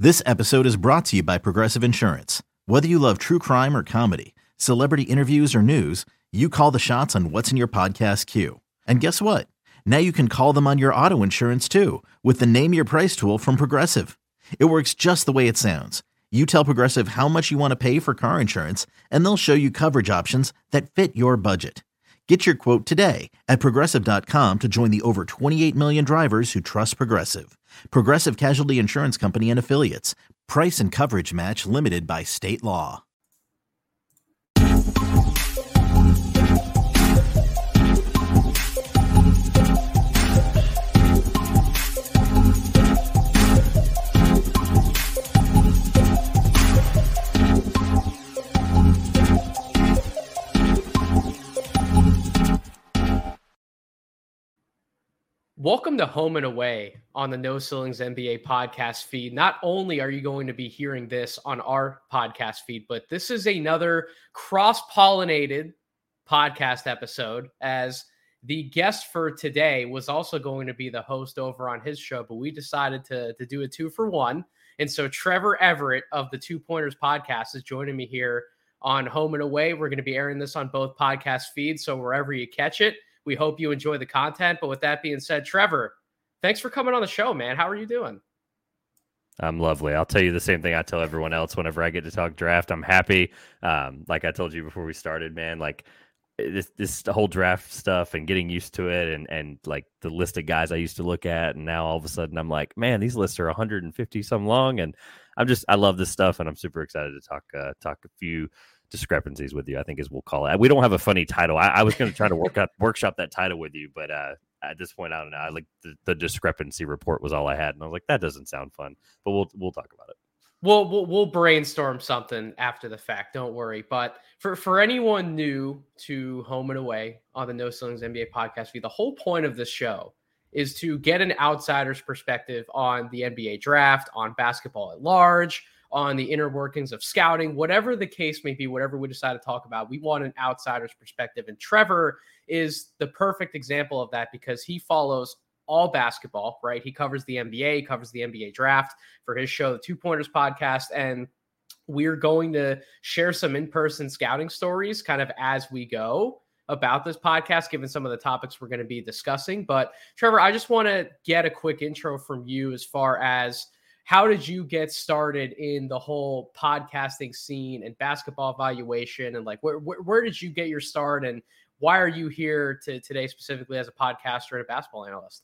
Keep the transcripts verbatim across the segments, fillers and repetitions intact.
This episode is brought to you by Progressive Insurance. Whether you love true crime or comedy, celebrity interviews or news, you call the shots on what's in your podcast queue. And guess what? Now you can call them on your auto insurance too with the Name Your Price tool from Progressive. It works just the way it sounds. You tell Progressive how much you want to pay for car insurance, and they'll show you coverage options that fit your budget. Get your quote today at progressive dot com to join the over twenty-eight million drivers who trust Progressive. Progressive Casualty Insurance Company and Affiliates. Price and coverage match limited by state law. Welcome to Home and Away on the No Ceilings N B A podcast feed. Not only are you going to be hearing this on our podcast feed, but this is another cross-pollinated podcast episode, as the guest for today was also going to be the host over on his show, but we decided to, to do a two for one. And so Trevor Everett of the Two Pointers podcast is joining me here on Home and Away. We're going to be airing this on both podcast feeds, so wherever you catch it, we hope you enjoy the content. But with that being said, Trevor, thanks for coming on the show, man. How are you doing? I'm lovely. I'll tell you the same thing I tell everyone else whenever I get to talk draft. I'm happy. Um, like I told you before we started, man, like this, this whole draft stuff and getting used to it, and, and like the list of guys I used to look at. And now all of a sudden I'm like, man, these lists are one hundred fifty some long. And I'm just, I love this stuff. And I'm super excited to talk, uh, talk a few discrepancies with you, I think, as we'll call it. We don't have a funny title. I, I was going to try to work out workshop that title with you, but uh, at this point, I don't know. I like the, the discrepancy report was all I had, and I was like, that doesn't sound fun. But we'll we'll talk about it. We'll we'll, we'll brainstorm something after the fact. Don't worry. But for for anyone new to Home and Away on the No Ceilings N B A podcast feed, the whole point of this show is to get an outsider's perspective on the N B A draft, on basketball at large, on the inner workings of scouting, whatever the case may be, whatever we decide to talk about. We want an outsider's perspective. And Trevor is the perfect example of that because he follows all basketball, right? He covers the N B A, covers the N B A draft for his show, the Two Pointers podcast. And we're going to share some in-person scouting stories kind of as we go about this podcast, given some of the topics we're going to be discussing. But Trevor, I just want to get a quick intro from you as far as how did you get started in the whole podcasting scene and basketball evaluation? And like, where, where, where did you get your start? And why are you here to today specifically as a podcaster and a basketball analyst?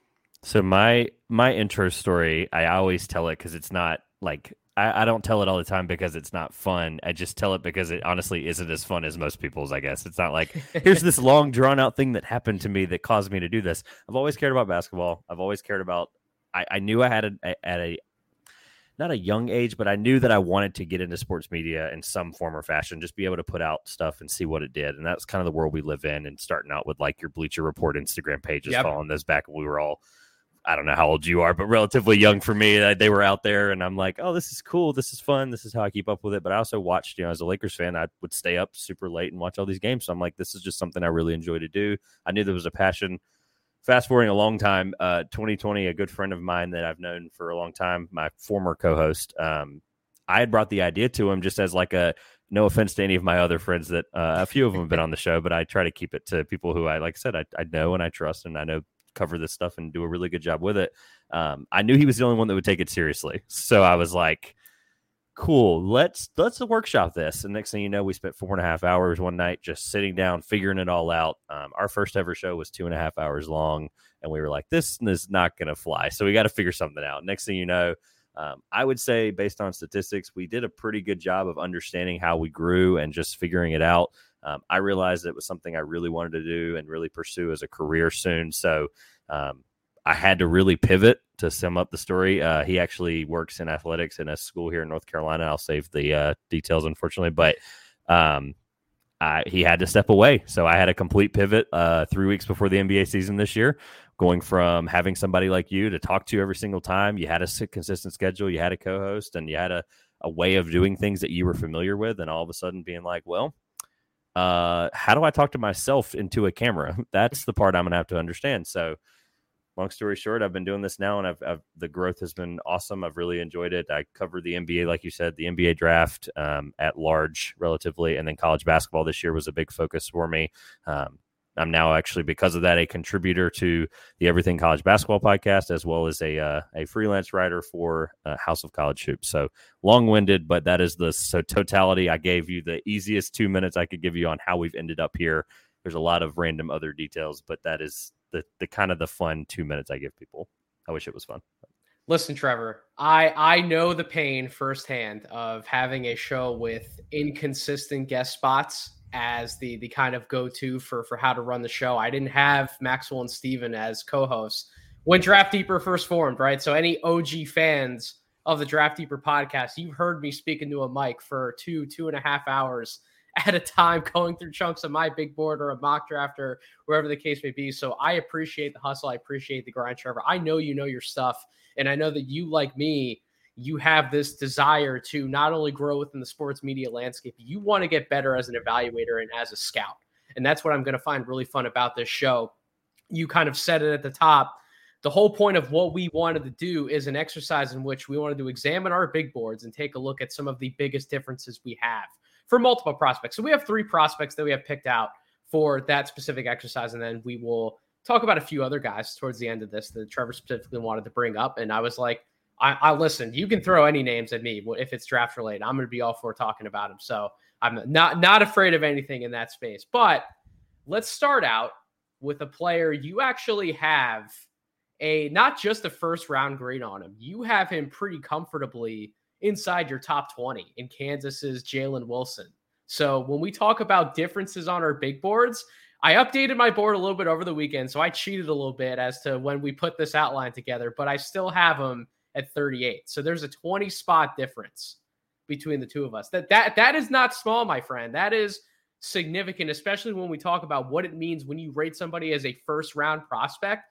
So my, my intro story, I always tell it because it's not like, I, I don't tell it all the time because it's not fun. I just tell it because it honestly isn't as fun as most people's, I guess. It's not like, here's this long drawn out thing that happened to me that caused me to do this. I've always cared about basketball. I've always cared about I, I knew I had a, a, at a, not a young age, but I knew that I wanted to get into sports media in some form or fashion, just be able to put out stuff and see what it did. And that's kind of the world we live in, and starting out with like your Bleacher Report Instagram pages, yep. Following those back when we were all, I don't know how old you are, but relatively young for me. They were out there, and I'm like, oh, this is cool. This is fun. This is how I keep up with it. But I also watched, you know, as a Lakers fan, I would stay up super late and watch all these games. So I'm like, this is just something I really enjoy to do. I knew there was a passion. Fast forwarding a long time, uh, twenty twenty, a good friend of mine that I've known for a long time, my former co-host, um, I had brought the idea to him just as like a, no offense to any of my other friends that uh, a few of them have been on the show, but I try to keep it to people who I, like I said, I, I know and I trust, and I know cover this stuff and do a really good job with it. Um, I knew he was the only one that would take it seriously. So I was like, cool, let's let's workshop this. And next thing you know, we spent four and a half hours one night just sitting down, figuring it all out. Um, our first ever show was two and a half hours long, and we were like, this is not going to fly. So we got to figure something out. Next thing you know, um, I would say based on statistics, we did a pretty good job of understanding how we grew and just figuring it out. Um, I realized it was something I really wanted to do and really pursue as a career soon. So um, I had to really pivot to sum up the story. Uh, he actually works in athletics in a school here in North Carolina. I'll save the uh, details, unfortunately, but um, I, he had to step away. So I had a complete pivot uh, three weeks before the N B A season this year, going from having somebody like you to talk to every single time. You had a consistent schedule, you had a co-host, and you had a, a way of doing things that you were familiar with. And all of a sudden being like, well, uh, how do I talk to myself into a camera? That's the part I'm going to have to understand. So long story short, I've been doing this now, and I've, I've the growth has been awesome. I've really enjoyed it. I covered the N B A, like you said, the N B A draft um, at large relatively, and then college basketball this year was a big focus for me. Um, I'm now actually, because of that, a contributor to the Everything College Basketball podcast, as well as a uh, a freelance writer for uh, House of College Hoops. So long-winded, but that is the so totality. I gave you the easiest two minutes I could give you on how we've ended up here. There's a lot of random other details, but that is the the kind of the fun two minutes I give people. I wish it was fun. Listen, Trevor, I I know the pain firsthand of having a show with inconsistent guest spots as the the kind of go-to for for how to run the show. I didn't have Maxwell and Steven as co-hosts when Draft Deeper first formed, right? So any O G fans of the Draft Deeper podcast, you've heard me speak into a mic for two, two and a half hours at a time, going through chunks of my big board or a mock draft or wherever the case may be. So I appreciate the hustle. I appreciate the grind, Trevor. I know you know your stuff, and I know that you, like me, you have this desire to not only grow within the sports media landscape, you want to get better as an evaluator and as a scout. And that's what I'm going to find really fun about this show. You kind of said it at the top. The whole point of what we wanted to do is an exercise in which we wanted to examine our big boards and take a look at some of the biggest differences we have for multiple prospects. So we have three prospects that we have picked out for that specific exercise. And then we will talk about a few other guys towards the end of this that Trevor specifically wanted to bring up. And I was like, I, I listened. You can throw any names at me if it's draft related. I'm going to be all for talking about them. So I'm not not afraid of anything in that space. But let's start out with a player you actually have a not just a first round grade on him. You have him pretty comfortably inside your top twenty in Kansas's Jalen Wilson. So when we talk about differences on our big boards, I updated my board a little bit over the weekend. So I cheated a little bit as to when we put this outline together, but I still have him at thirty-eight. So there's a twenty spot difference between the two of us. That that that is not small, my friend. That is significant, especially when we talk about what it means when you rate somebody as a first round prospect.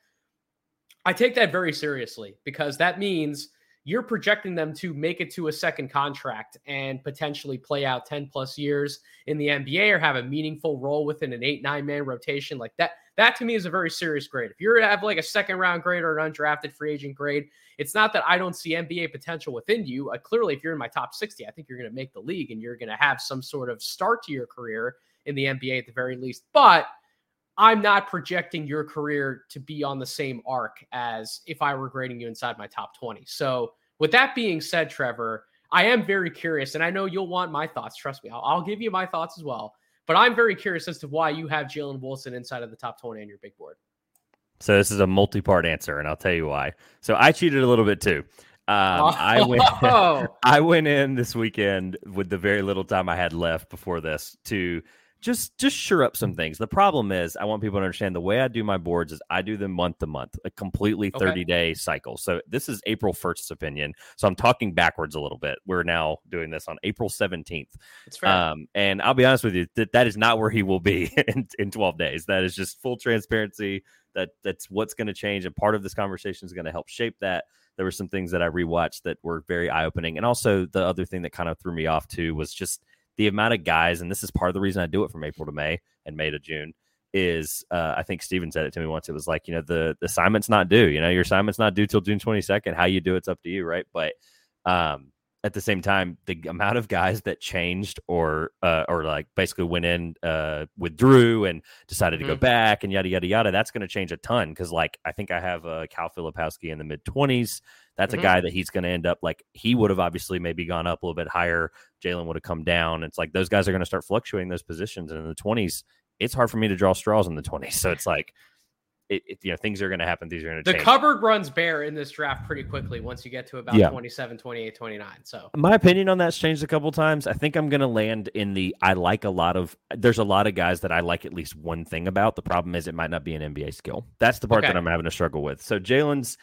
I take that very seriously because that means you're projecting them to make it to a second contract and potentially play out ten plus years in the N B A or have a meaningful role within an eight, nine man rotation. Like that, that to me is a very serious grade. If you have like a second round grade or an undrafted free agent grade, it's not that I don't see N B A potential within you. Uh, clearly, if you're in my top sixty, I think you're going to make the league and you're going to have some sort of start to your career in the N B A at the very least. But I'm not projecting your career to be on the same arc as if I were grading you inside my top twenty. So with that being said, Trevor, I am very curious, and I know you'll want my thoughts. Trust me, I'll, I'll give you my thoughts as well. But I'm very curious as to why you have Jalen Wilson inside of the top twenty on your big board. So this is a multi-part answer, and I'll tell you why. So I cheated a little bit too. Um, oh. I went I went in this weekend with the very little time I had left before this to just just sure up some things. The problem is I want people to understand the way I do my boards is I do them month to month, a completely thirty-day okay. cycle. So this is April first's opinion. So I'm talking backwards a little bit. We're now doing this on April seventeenth. That's fair. Um, and I'll be honest with you, that, that is not where he will be in, in twelve days. That is just full transparency. That That's what's going to change. And part of this conversation is going to help shape that. There were some things that I rewatched that were very eye-opening. And also the other thing that kind of threw me off too was just the amount of guys, and this is part of the reason I do it from April to May and May to June, is uh, I think Steven said it to me once. It was like, you know, the, the assignment's not due. You know, your assignment's not due till June twenty-second. How you do it's up to you, right? But um, at the same time, the amount of guys that changed or uh, or like basically went in, uh, withdrew and decided mm-hmm. to go back and yada, yada, yada, that's going to change a ton because, like, I think I have uh, Cal Filipowski in the mid-twenties. That's mm-hmm. a guy that he's going to end up like he would have obviously maybe gone up a little bit higher. Jalen would have come down. It's like those guys are going to start fluctuating those positions. And in the twenties, it's hard for me to draw straws in the twenties. So it's like, it, it, you know, things are going to happen. These are going to change. The cupboard runs bare in this draft pretty quickly once you get to about yeah. twenty-seven, twenty-eight, twenty-nine. So my opinion on that's changed a couple times. I think I'm going to land in the, I like a lot of, there's a lot of guys that I like at least one thing about. The problem is it might not be an N B A skill. That's the part okay. that I'm having to struggle with. So Jalen's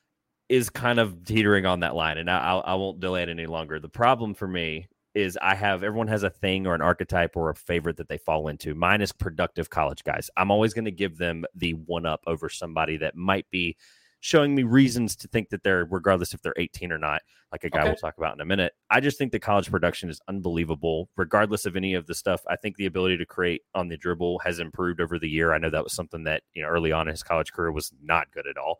is kind of teetering on that line, and I, I, I won't delay it any longer. The problem for me is I have, everyone has a thing or an archetype or a favorite that they fall into. Mine is productive college guys. I'm always going to give them the one up over somebody that might be showing me reasons to think that they're, regardless if they're eighteen or not, like a guy okay. we'll talk about in a minute. I just think the college production is unbelievable, regardless of any of the stuff. I think the ability to create on the dribble has improved over the year. I know that was something that, you know, early on in his college career was not good at all.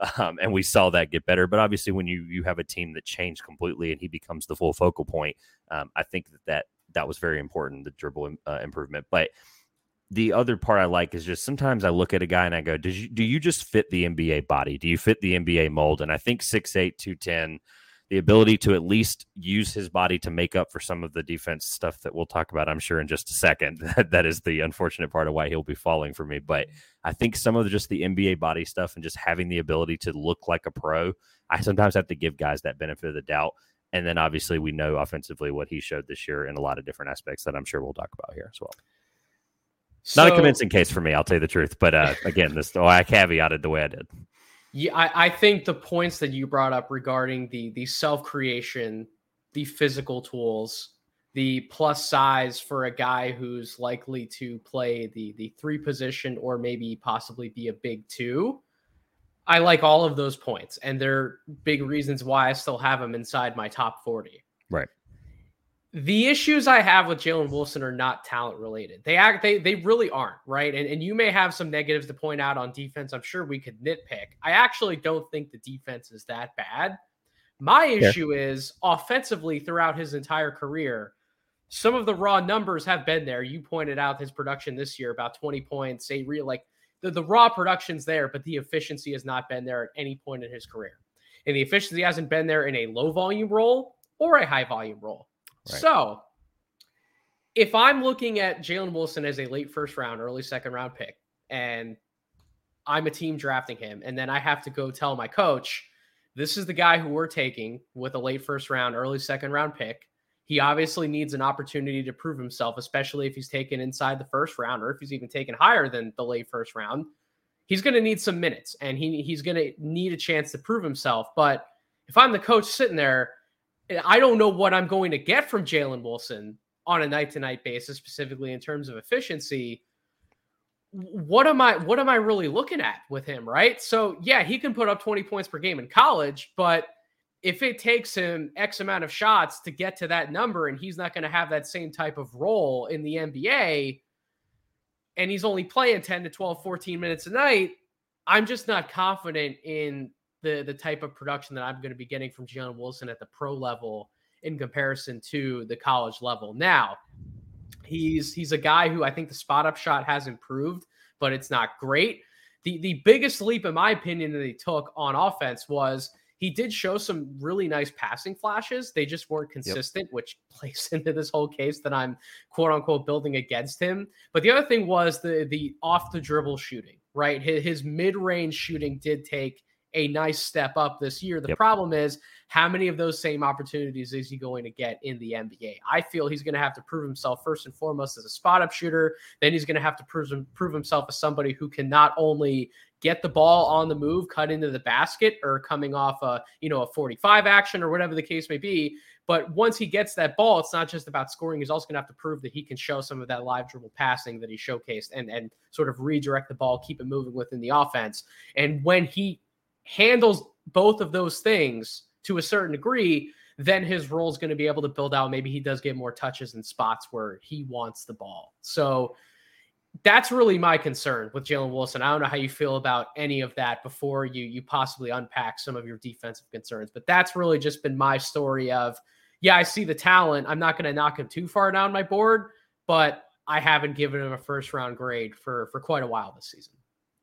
Um, and we saw that get better. But obviously, when you you have a team that changed completely and he becomes the full focal point, um, I think that, that that was very important, the dribble uh, improvement. But the other part I like is just sometimes I look at a guy and I go, Did you, do you just fit the N B A body? Do you fit the N B A mold? And I think six eight, two ten, the ability to at least use his body to make up for some of the defense stuff that we'll talk about, I'm sure, in just a second. That is the unfortunate part of why he'll be falling for me. But I think some of the, just the N B A body stuff and just having the ability to look like a pro, I sometimes have to give guys that benefit of the doubt. And then obviously we know offensively what he showed this year in a lot of different aspects that I'm sure we'll talk about here as well. So, not a convincing case for me, I'll tell you the truth. But uh, again, this oh, I caveated the way I did. Yeah, I, I think the points that you brought up regarding the the self-creation, the physical tools, the plus size for a guy who's likely to play the the three position or maybe possibly be a big two, I like all of those points. And they're big reasons why I still have him inside my top forty. Right. The issues I have with Jalen Wilson are not talent related. They act, they they really aren't, right? And, and you may have some negatives to point out on defense. I'm sure we could nitpick. I actually don't think the defense is that bad. My issue yeah. is offensively throughout his entire career, some of the raw numbers have been there. You pointed out his production this year, about twenty points, say real like the, the raw production's there, but the efficiency has not been there at any point in his career. And the efficiency hasn't been there in a low volume role or a high volume role. Right. So if I'm looking at Jalen Wilson as a late first round, early second round pick, and I'm a team drafting him, and then I have to go tell my coach, this is the guy who we're taking with a late first round, early second round pick. He obviously needs an opportunity to prove himself, especially if he's taken inside the first round, or if he's even taken higher than the late first round. He's going to need some minutes, and he he's going to need a chance to prove himself. But if I'm the coach sitting there, I don't know what I'm going to get from Jalen Wilson on a night-to-night basis, specifically in terms of efficiency. What am I, what am I really looking at with him, right? So yeah, he can put up twenty points per game in college, but if it takes him X amount of shots to get to that number and he's not going to have that same type of role in the N B A and he's only playing ten to twelve, fourteen minutes a night, I'm just not confident in the the type of production that I'm going to be getting from Jalen Wilson at the pro level in comparison to the college level. Now, he's he's a guy who I think the spot up shot has improved, but it's not great. The the biggest leap, in my opinion, that he took on offense was he did show some really nice passing flashes. They just weren't consistent, yep. which plays into this whole case that I'm quote unquote building against him. But the other thing was the the off the dribble shooting, right? His, his mid-range shooting did take a nice step up this year. The yep. problem is how many of those same opportunities is he going to get in the N B A? I feel he's going to have to prove himself first and foremost as a spot up shooter. Then he's going to have to prove, prove himself as somebody who can not only get the ball on the move, cut into the basket, or coming off a, you know, a forty-five action or whatever the case may be. But once he gets that ball, it's not just about scoring. He's also going to have to prove that he can show some of that live dribble passing that he showcased and, and sort of redirect the ball, keep it moving within the offense. And when he handles both of those things to a certain degree, then his role is going to be able to build out. Maybe he does get more touches in spots where he wants the ball. So that's really my concern with Jalen Wilson. I don't know how you feel about any of that before you you possibly unpack some of your defensive concerns, but that's really just been my story of, yeah, I see the talent. I'm not going to knock him too far down my board, but I haven't given him a first round grade for, for quite a while this season.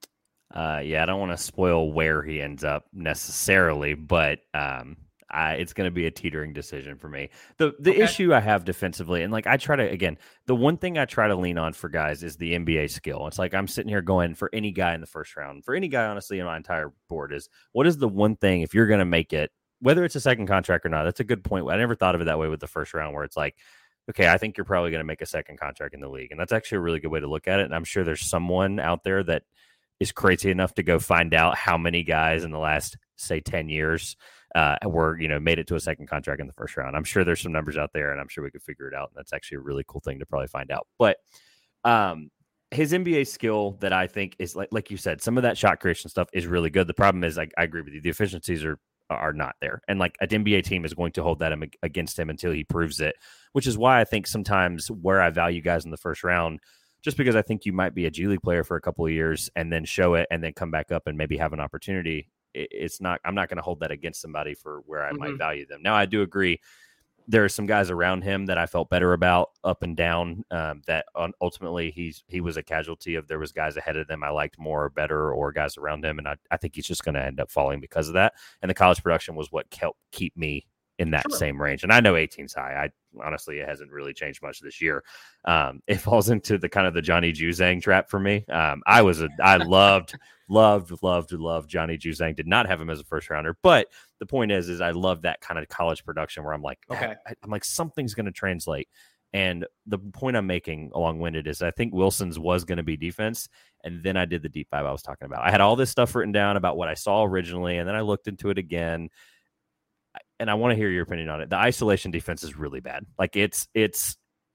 Uh, yeah, I don't want to spoil where he ends up necessarily, but um, I, it's going to be a teetering decision for me. The the okay. issue I have defensively, and like I try to, again, the one thing I try to lean on for guys is the N B A skill. It's like I'm sitting here going for any guy in the first round, for any guy, honestly, in my entire board is what is the one thing, if you're going to make it, whether it's a second contract or not, that's a good point. I never thought of it that way with the first round where it's like, okay, I think you're probably going to make a second contract in the league. And that's actually a really good way to look at it. And I'm sure there's someone out there that is crazy enough to go find out how many guys in the last, say, ten years uh, were, you know, made it to a second contract in the first round. I'm sure there's some numbers out there, and I'm sure we could figure it out. And that's actually a really cool thing to probably find out. But um, his N B A skill that I think is, like like you said, some of that shot creation stuff is really good. The problem is, I, I agree with you, the efficiencies are are not there. And like an N B A team is going to hold that against him until he proves it, which is why I think sometimes where I value guys in the first round, just because I think you might be a G League player for a couple of years and then show it and then come back up and maybe have an opportunity. it, it's not. I'm not going to hold that against somebody for where I mm-hmm. might value them. Now, I do agree. There are some guys around him that I felt better about up and down. Um, that ultimately he's he was a casualty of. There was guys ahead of them I liked more or better, or guys around him, and I, I think he's just going to end up falling because of that. And the college production was what helped keep me in that sure. same range. And I know eighteen's high. I honestly, it hasn't really changed much this year. Um, it falls into the kind of the Johnny Juzang trap for me. Um, I was a, I loved, loved, loved, loved Johnny Juzang. Did not have him as a first rounder, but the point is, is I love that kind of college production where I'm like, okay, I, I'm like, something's going to translate. And the point I'm making along winded is I think Wilson's was going to be defense. And then I did the deep dive I was talking about. I had all this stuff written down about what I saw originally. And then I looked into it again. And I want to hear your opinion on it. The isolation defense is really bad. Like it's, it's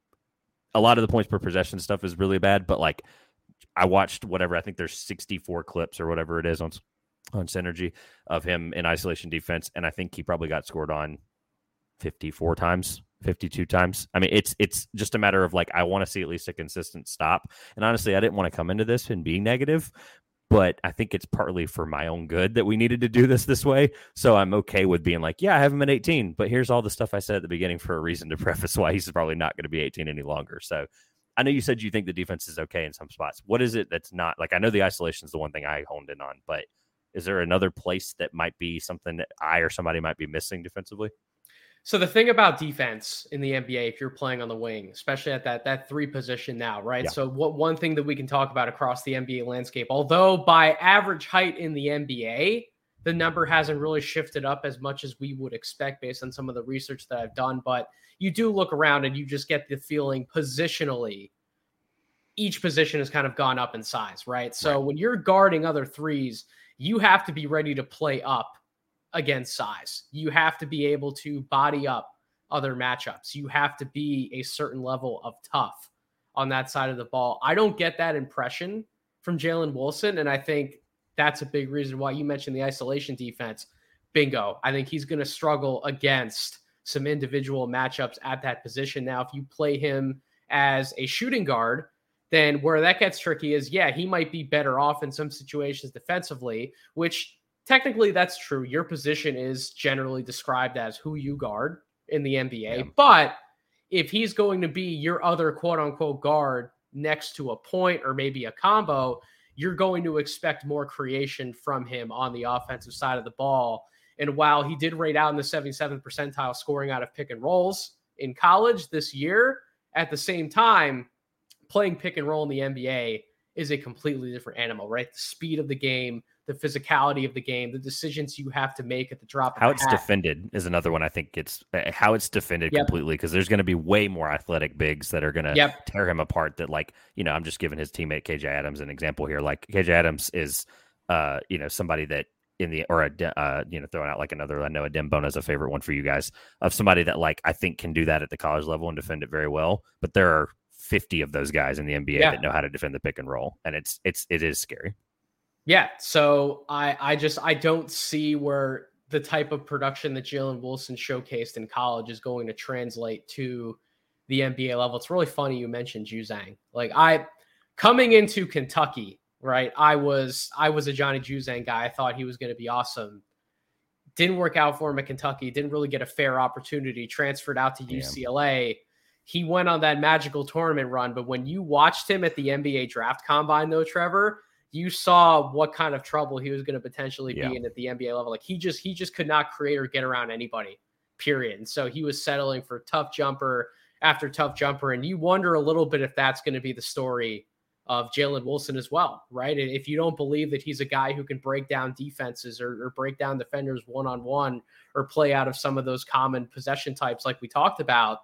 a lot of the points per possession stuff is really bad, but like I watched whatever, I think there's sixty-four clips or whatever it is on, on Synergy of him in isolation defense. And I think he probably got scored on fifty-four times, fifty-two times. I mean, it's, it's just a matter of like, I want to see at least a consistent stop. And honestly, I didn't want to come into this and be negative, but I think it's partly for my own good that we needed to do this this way. So I'm okay with being like, yeah, I have him at eighteen, but here's all the stuff I said at the beginning for a reason to preface why he's probably not going to be eighteen any longer. So I know you said you think the defense is okay in some spots. What is it that's not? Like, I know the isolation is the one thing I honed in on, but is there another place that might be something that I or somebody might be missing defensively? So the thing about defense in the N B A, if you're playing on the wing, especially at that that three position now, right? Yeah. So what one thing that we can talk about across the N B A landscape, although by average height in the N B A, the number hasn't really shifted up as much as we would expect based on some of the research that I've done. But you do look around and you just get the feeling positionally, each position has kind of gone up in size, right? So right. when you're guarding other threes, you have to be ready to play up against size. You have to be able to body up other matchups. You have to be a certain level of tough on that side of the ball. I don't get that impression from Jalen Wilson, and I think that's a big reason why you mentioned the isolation defense. Bingo. I think he's going to struggle against some individual matchups at that position. Now, if you play him as a shooting guard, then where that gets tricky is, yeah, he might be better off in some situations defensively, which technically, that's true. Your position is generally described as who you guard in the N B A. Yeah. But if he's going to be your other quote-unquote guard next to a point or maybe a combo, you're going to expect more creation from him on the offensive side of the ball. And while he did rate out in the seventy-seventh percentile scoring out of pick and rolls in college this year, at the same time, playing pick and roll in the N B A is a completely different animal, right? The speed of the game, the physicality of the game, the decisions you have to make at the drop. How of it's hat. defended is another one. I think it's how it's defended yep. completely, because there's going to be way more athletic bigs that are going to yep. tear him apart. That, like, you know, I'm just giving his teammate K J Adams an example here. Like, K J Adams is, uh, you know, somebody that in the or a uh, you know, throwing out like another. I know a Dembona is a favorite one for you guys, of somebody that, like, I think can do that at the college level and defend it very well. But there are fifty of those guys in the N B A yeah. that know how to defend the pick and roll, and it's it's it is scary. Yeah, so I, I just I don't see where the type of production that Jalen Wilson showcased in college is going to translate to the N B A level. It's really funny you mentioned Juzang. Like, I coming into Kentucky, right? I was I was a Johnny Juzang guy. I thought he was going to be awesome. Didn't work out for him at Kentucky. Didn't really get a fair opportunity. Transferred out to Damn. U C L A. He went on that magical tournament run, but when you watched him at the N B A draft combine, though, Trevor, you saw what kind of trouble he was going to potentially yeah. be in at the N B A level. Like, he just he just could not create or get around anybody, period. And so he was settling for tough jumper after tough jumper. And you wonder a little bit if that's going to be the story of Jalen Wilson as well, right? And if you don't believe that he's a guy who can break down defenses or, or break down defenders one-on-one or play out of some of those common possession types like we talked about,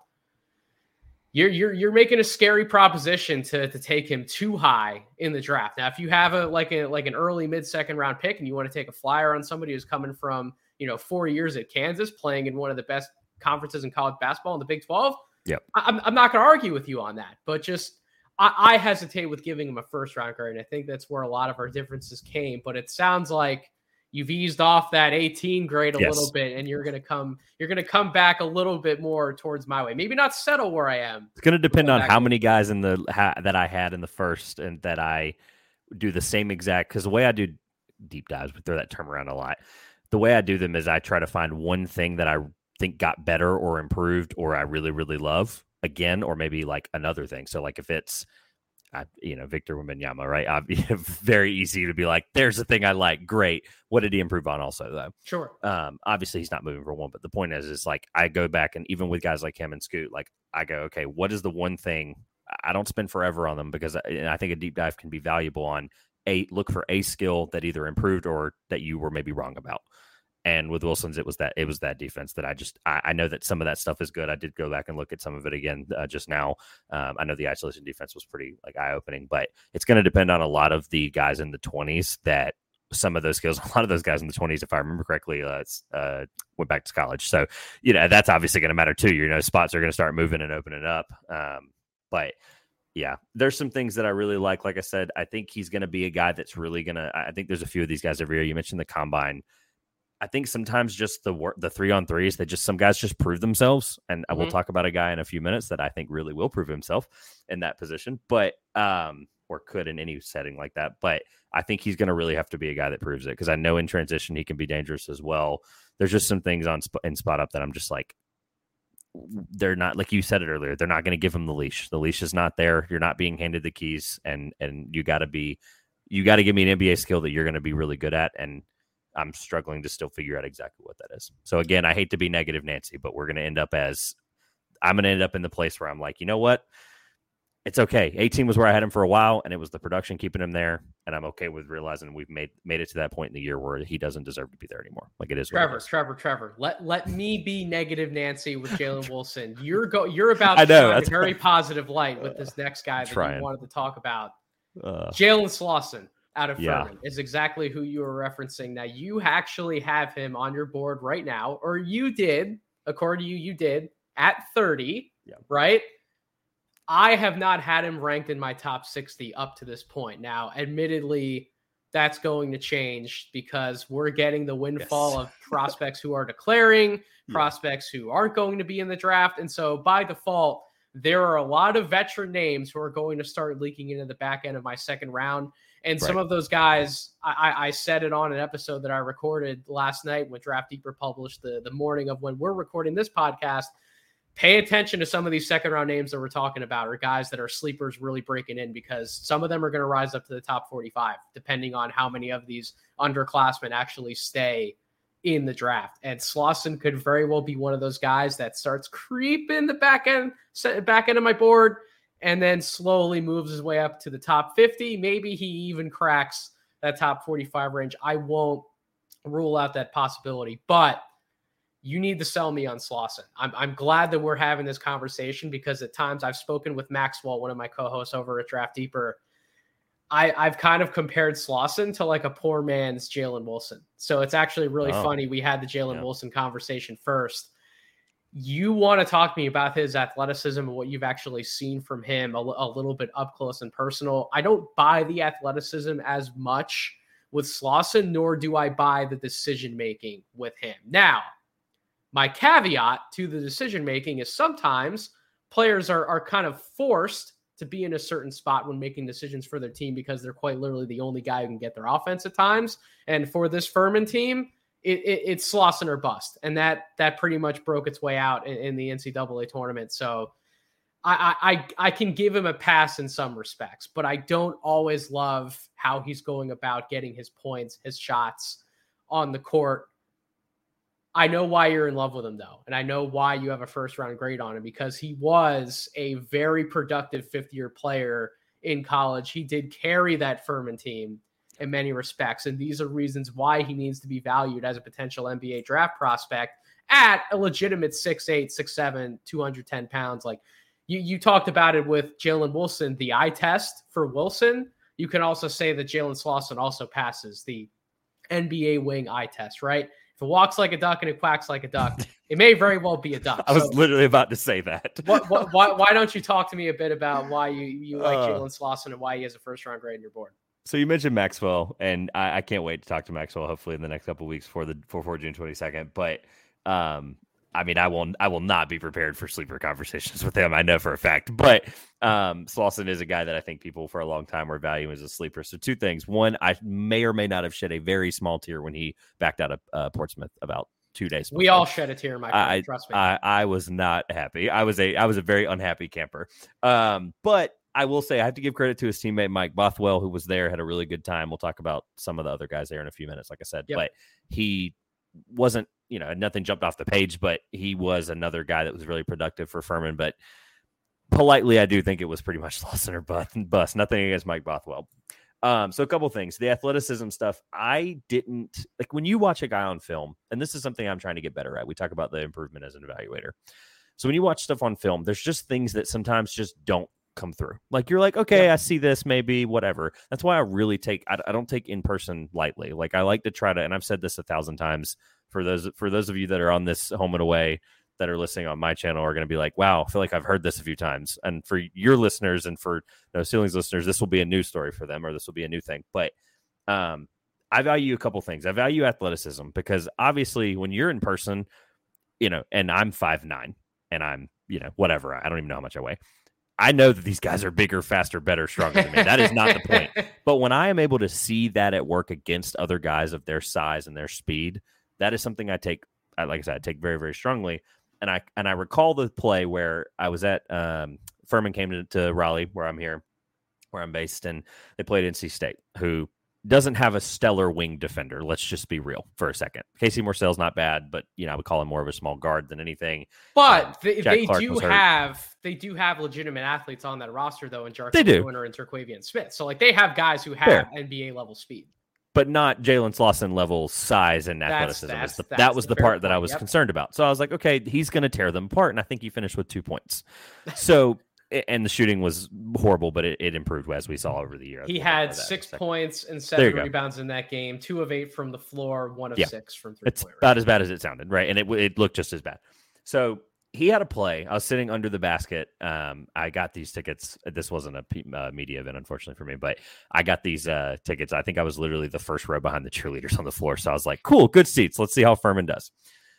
You're you're you're making a scary proposition to to take him too high in the draft. Now, if you have a like a like an early mid second round pick and you want to take a flyer on somebody who's coming from, you know, four years at Kansas, playing in one of the best conferences in college basketball in the Big twelve, yeah, I'm I'm not going to argue with you on that. But just I, I hesitate with giving him a first round grade, and I think that's where a lot of our differences came. But it sounds like you've eased off that eighteen grade a yes. little bit, and you're going to come, you're going to come back a little bit more towards my way. Maybe not settle where I am. It's going to depend on how many guys in the ha, that I had in the first, and that I do the same exact. Because the way I do deep dives. We throw that term around a lot. The way I do them is I try to find one thing that I think got better or improved or I really, really love again, or maybe like another thing. So like if it's, I, you know, Victor Wembanyama, right? I, very easy to be like, there's a thing I like. Great. What did he improve on also, though? Sure. Um, obviously, he's not moving for one, but the point is, is like I go back and even with guys like him and Scoot, like I go, okay, what is the one thing? I don't spend forever on them because I, and I think a deep dive can be valuable on a look for a skill that either improved or that you were maybe wrong about. And with Wilson's, it was that it was that defense that I just I, I know that some of that stuff is good. I did go back and look at some of it again uh, just now. Um, I know the isolation defense was pretty like eye opening, but it's going to depend on a lot of the guys in the twenties that some of those skills. A lot of those guys in the twenties, if I remember correctly, uh, uh, went back to college. So you know that's obviously going to matter too. You know, spots are going to start moving and opening up. Um, but yeah, there's some things that I really like. Like I said, I think he's going to be a guy that's really going to. I think there's a few of these guys every year. You mentioned the combine. I think sometimes just the work, the three on threes, they just some guys just prove themselves. And mm-hmm. I will talk about a guy in a few minutes that I think really will prove himself in that position, but um, or could in any setting like that. But I think he's going to really have to be a guy that proves it because I know in transition he can be dangerous as well. There's just some things on in spot up that I'm just like, they're not like you said it earlier. They're not going to give him the leash. The leash is not there. You're not being handed the keys, and and you got to be, you got to give me an N B A skill that you're going to be really good at, and I'm struggling to still figure out exactly what that is. So again, I hate to be negative Nancy, but we're going to end up as I'm going to end up in the place where I'm like, you know what? It's okay. eighteen was where I had him for a while, and it was the production keeping him there. And I'm okay with realizing we've made made it to that point in the year where he doesn't deserve to be there anymore. Like it is. Trevor, it is. Trevor, Trevor. Let let me be negative Nancy with Jalen Wilson. You're go. You're about to I know, shine a very positive light with this next guy that trying. you wanted to talk about. Uh, Jalen Slauson out of yeah. Furman is exactly who you were referencing. Now you actually have him on your board right now, or you did, according to you, you did at thirty, yeah. right? I have not had him ranked in my top sixty up to this point. Now, admittedly, that's going to change because we're getting the windfall yes. of prospects who are declaring, yeah. prospects who aren't going to be in the draft. And so by default, there are a lot of veteran names who are going to start leaking into the back end of my second round. And right. some of those guys, I, I said it on an episode that I recorded last night when Draft Deeper published the, the morning of when we're recording this podcast. Pay attention to some of these second round names that we're talking about or guys that are sleepers really breaking in because some of them are going to rise up to the top forty-five, depending on how many of these underclassmen actually stay in the draft. And Slauson could very well be one of those guys that starts creeping the back end, back end of my board and then slowly moves his way up to the top fifty. Maybe he even cracks that top forty-five range. I won't rule out that possibility, but you need to sell me on Slauson. I'm, I'm glad that we're having this conversation because at times I've spoken with Maxwell, one of my co-hosts over at Draft Deeper. I, I've kind of compared Slauson to like a poor man's Jalen Wilson. So it's actually really oh. funny. We had the Jalen yeah. Wilson conversation first. You want to talk to me about his athleticism and what you've actually seen from him a, a little bit up close and personal. I don't buy the athleticism as much with Slauson, nor do I buy the decision-making with him. Now, my caveat to the decision-making is sometimes players are, are kind of forced to be in a certain spot when making decisions for their team because they're quite literally the only guy who can get their offense at times. And for this Furman team, it, it, it's Slauson or bust. And that that pretty much broke its way out in, in the N C double A tournament. So I, I, I can give him a pass in some respects, but I don't always love how he's going about getting his points, his shots on the court. I know why you're in love with him, though, and I know why you have a first-round grade on him because he was a very productive fifth-year player in college. He did carry that Furman team in many respects, and these are reasons why he needs to be valued as a potential N B A draft prospect at a legitimate six eight, six seven, two hundred ten pounds. Like you, you talked about it with Jalen Wilson, the eye test for Wilson. You can also say that Jalen Slauson also passes the N B A wing eye test, right? If it walks like a duck and it quacks like a duck, it may very well be a duck. I was so, literally about to say that. what, what, why, why don't you talk to me a bit about why you, you like uh, Jalen Slauson and why he has a first-round grade on your board? So you mentioned Maxwell, and I, I can't wait to talk to Maxwell hopefully in the next couple of weeks for the for, for June twenty-second. But um, I mean, I will I will not be prepared for sleeper conversations with him. I know for a fact. But um, Slauson is a guy that I think people for a long time were valuing as a sleeper. So two things. One, I may or may not have shed a very small tear when he backed out of uh, Portsmouth about two days before. We all shed a tear, my friend. I, Trust me. I, I was not happy. I was a I was a very unhappy camper. Um, but I will say I have to give credit to his teammate Mike Bothwell, who was there, had a really good time. We'll talk about some of the other guys there in a few minutes, like I said. Yep. But he wasn't, you know, nothing jumped off the page, but he was another guy that was really productive for Furman. But politely, I do think it was pretty much Slauson or bust. Nothing against Mike Bothwell. Um, so a couple things. The athleticism stuff, I didn't, like when you watch a guy on film, and this is something I'm trying to get better at. We talk about the improvement as an evaluator. So when you watch stuff on film, there's just things that sometimes just don't come through. Like you're like, okay, yeah. I see this, maybe whatever. That's why I really take I, I don't take in person lightly. Like I like to try to, and I've said this a thousand times for those for those of you that are on this home and away that are listening on my channel are going to be like, wow, I feel like I've heard this a few times. And for your listeners and for No Ceilings listeners, this will be a new story for them, or this will be a new thing. But um, I value a couple things. I value athleticism because obviously when you're in person, you know, and I'm five nine and I'm, you know, whatever. I don't even know how much I weigh. I know that these guys are bigger, faster, better, stronger than me. That is not the point. But when I am able to see that at work against other guys of their size and their speed, that is something I take, like I said, I take very, very strongly. And I and I recall the play where I was at, um, Furman came to, to Raleigh, where I'm here, where I'm based, and they played N C State, who doesn't have a stellar wing defender. Let's just be real for a second. Casey Morcell's not bad, but you know I would call him more of a small guard than anything. But um, they, they do have they do have legitimate athletes on that roster though, in Jarquin Joyner and Terquavian Smith. So like they have guys who have Fair. N B A level speed, but not Jalen Slauson level size and athleticism. That's, that's, the, that was the, the part point. that I was yep. concerned about. So I was like, okay, he's going to tear them apart, and I think he finished with two points. So. And the shooting was horrible, but it, it improved as we saw over the year. He had six points and seven rebounds in that game, two of eight from the floor, one of yeah. six from three. It's about as bad as it sounded, right? And it it looked just as bad. So he had a play. I was sitting under the basket. Um, I got these tickets. This wasn't a uh, media event, unfortunately for me, but I got these uh, tickets. I think I was literally the first row behind the cheerleaders on the floor. So I was like, cool, good seats. Let's see how Furman does.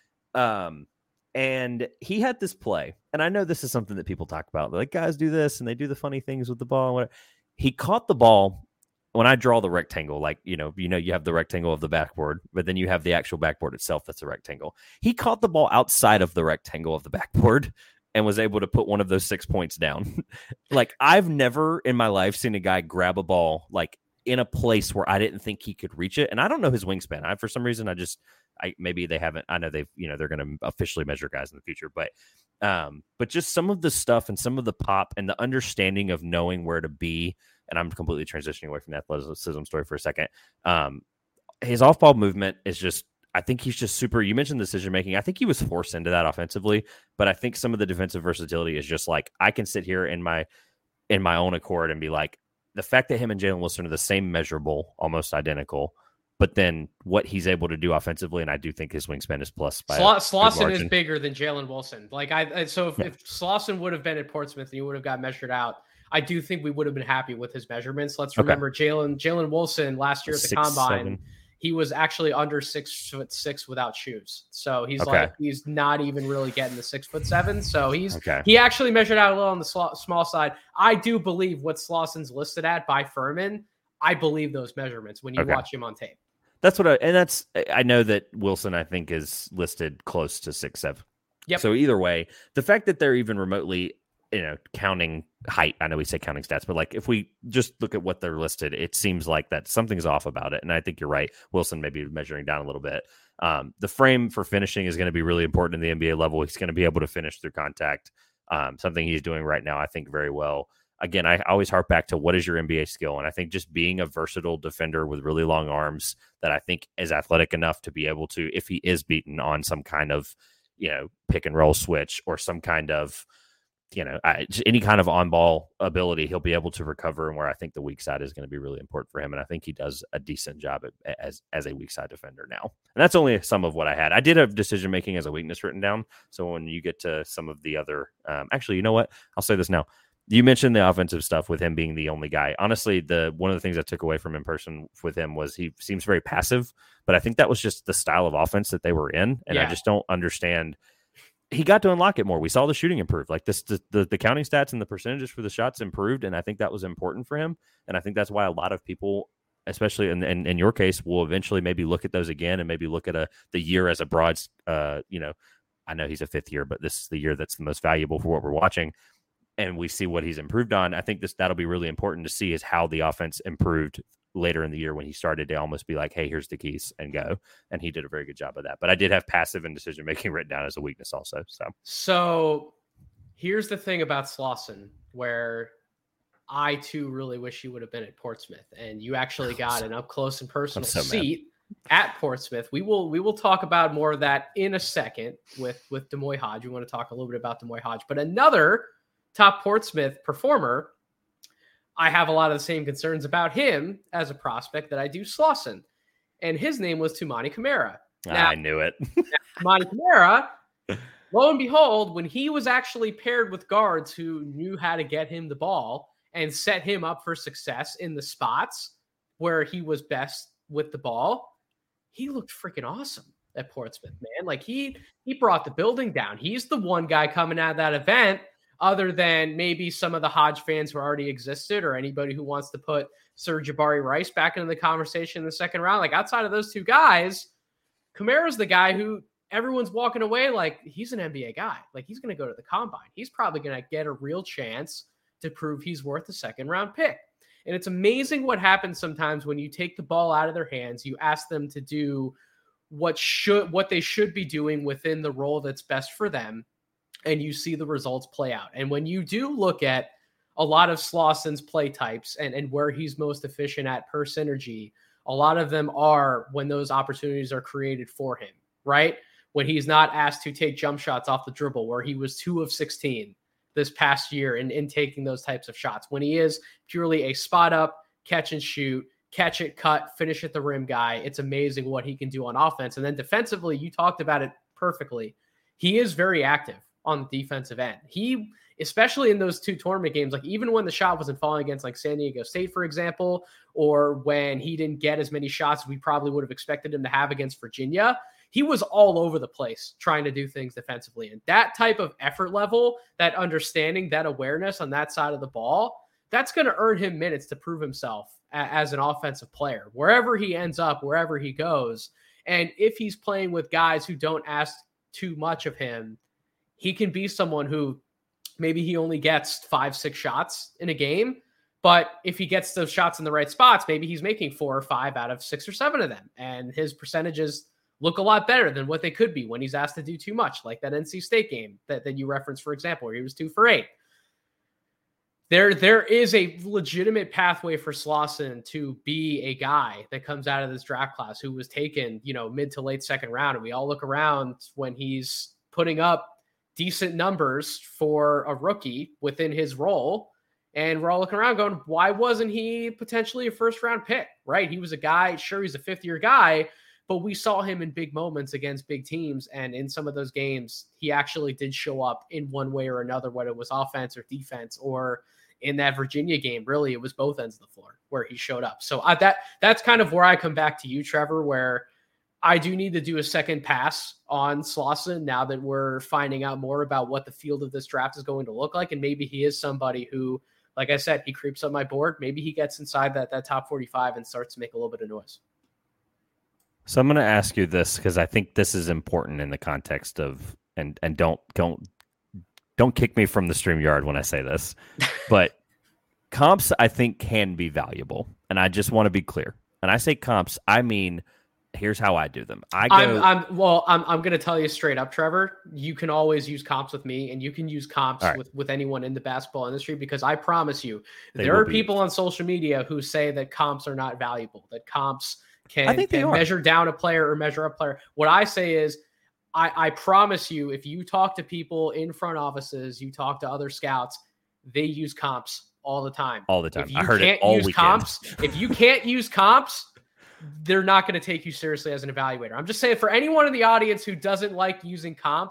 Um. And he had this play, and I know this is something that people talk about. They're like, guys do this, and they do the funny things with the ball. And whatever. He caught the ball when I draw the rectangle, like, you know, you know, you have the rectangle of the backboard, but then you have the actual backboard itself that's a rectangle. He caught the ball outside of the rectangle of the backboard and was able to put one of those six points down. Like, I've never in my life seen a guy grab a ball, like, in a place where I didn't think he could reach it. And I don't know his wingspan. I, for some reason, I just... I, maybe they haven't, I know they've, you know, they're going to officially measure guys in the future, but, um, but just some of the stuff and some of the pop and the understanding of knowing where to be. And I'm completely transitioning away from the athleticism story for a second. Um, his off ball movement is just, I think he's just super, you mentioned decision making. I think he was forced into that offensively, but I think some of the defensive versatility is just like, I can sit here in my, in my own accord and be like, the fact that him and Jalen Wilson are the same measurable, almost identical, but then what he's able to do offensively, and I do think his wingspan is plus by Sla- Slauson is bigger than Jalen Wilson. Like I, so if, yeah. if Slauson would have been at Portsmouth and he would have got measured out, I do think we would have been happy with his measurements. Let's remember okay. Jalen Jalen Wilson last year at the six, combine, seven. He was actually under six foot six without shoes. So he's okay. like he's not even really getting the six foot seven. So he's okay. he actually measured out a little on the sl- small side. I do believe what Slauson's listed at by Furman. I believe those measurements when you okay. watch him on tape. That's what I, and that's, I know that Wilson, I think, is listed close to six, seven. Yep. So either way, the fact that they're even remotely, you know, counting height, I know we say counting stats, but like if we just look at what they're listed, it seems like that something's off about it. And I think you're right. Wilson may be measuring down a little bit. Um, the frame for finishing is going to be really important in the N B A level. He's going to be able to finish through contact. Um, something he's doing right now, I think, very well. Again, I always harp back to what is your N B A skill? And I think just being a versatile defender with really long arms that I think is athletic enough to be able to, if he is beaten on some kind of, you know, pick and roll switch or some kind of, you know, I, any kind of on-ball ability, he'll be able to recover. And where I think the weak side is going to be really important for him. And I think he does a decent job at, as, as a weak side defender now. And that's only some of what I had. I did have decision-making as a weakness written down. So when you get to some of the other, um, actually, you know what? I'll say this now. You mentioned the offensive stuff with him being the only guy. Honestly, the one of the things I took away from in person with him was he seems very passive, but I think that was just the style of offense that they were in. And yeah. I just don't understand he got to unlock it more. We saw the shooting improve. Like this, the, the the counting stats and the percentages for the shots improved, and I think that was important for him. And I think that's why a lot of people, especially in, in, in your case, will eventually maybe look at those again and maybe look at a the year as a broad, uh, you know, I know he's a fifth year, but this is the year that's the most valuable for what we're watching. And we see what he's improved on. I think this that'll be really important to see is how the offense improved later in the year when he started to almost be like, hey, here's the keys and go. And he did a very good job of that. But I did have passive and decision making written down as a weakness also. So, so here's the thing about Slauson, where I too really wish you would have been at Portsmouth, and you actually got an up close and personal so seat mad. at Portsmouth. We will we will talk about more of that in a second with with D'Moi Hodge. We want to talk a little bit about D'Moi Hodge, but another top Portsmouth performer, I have a lot of the same concerns about him as a prospect that I do Slauson. And his name was Toumani Camara. Now, I knew it. Toumani Camara, lo and behold, when he was actually paired with guards who knew how to get him the ball and set him up for success in the spots where he was best with the ball, he looked freaking awesome at Portsmouth, man. Like he he brought the building down. He's the one guy coming out of that event, other than maybe some of the Hodge fans who already existed or anybody who wants to put Sir Jabari Rice back into the conversation in the second round. Like outside of those two guys, Kamara's the guy who everyone's walking away like he's an N B A guy. Like he's going to go to the combine. He's probably going to get a real chance to prove he's worth a second round pick. And it's amazing what happens sometimes when you take the ball out of their hands, you ask them to do what should, what they should be doing within the role that's best for them, and you see the results play out. And when you do look at a lot of Slauson's play types and, and where he's most efficient at per synergy, a lot of them are when those opportunities are created for him, right? When he's not asked to take jump shots off the dribble, where he was two of sixteen this past year in, in taking those types of shots. When he is purely a spot up, catch and shoot, catch it, cut, finish at the rim guy, it's amazing what he can do on offense. And then defensively, you talked about it perfectly. He is very active on the defensive end. He, especially in those two tournament games, like even when the shot wasn't falling against like San Diego State, for example, or when he didn't get as many shots as we probably would have expected him to have against Virginia, he was all over the place trying to do things defensively. And that type of effort level, that understanding, that awareness on that side of the ball, that's going to earn him minutes to prove himself a- as an offensive player, wherever he ends up, wherever he goes. And if he's playing with guys who don't ask too much of him, he can be someone who maybe he only gets five, six shots in a game, but if he gets those shots in the right spots, maybe he's making four or five out of six or seven of them. And his percentages look a lot better than what they could be when he's asked to do too much, like that N C State game that, that you referenced, for example, where he was two for eight. There, there is a legitimate pathway for Slauson to be a guy that comes out of this draft class who was taken, you know, mid to late second round. And we all look around when he's putting up decent numbers for a rookie within his role. And we're all looking around going, why wasn't he potentially a first round pick, right? He was a guy, sure, he's a fifth year guy, but we saw him in big moments against big teams. And in some of those games, he actually did show up in one way or another, whether it was offense or defense, or in that Virginia game, really, it was both ends of the floor where he showed up. So uh, that that's kind of where I come back to you, Trevor, where I do need to do a second pass on Slauson now that we're finding out more about what the field of this draft is going to look like. And maybe he is somebody who, like I said, he creeps on my board. Maybe he gets inside that, that top forty-five and starts to make a little bit of noise. So I'm going to ask you this because I think this is important in the context of, and and don't don't don't kick me from the StreamYard when I say this, but comps I think can be valuable, and I just want to be clear. And I say comps, I mean, here's how I do them. I go. I'm, I'm well. I'm I'm going to tell you straight up, Trevor. You can always use comps with me, and you can use comps right. with with anyone in the basketball industry, because I promise you, they there are be. people on social media who say that comps are not valuable. That comps can, I think can measure down a player or measure up a player. What I say is, I, I promise you, if you talk to people in front offices, you talk to other scouts, they use comps all the time. All the time. If you I heard can't it all use weekend. comps, if you can't use comps, they're not going to take you seriously as an evaluator. I'm just saying, for anyone in the audience who doesn't like using comps,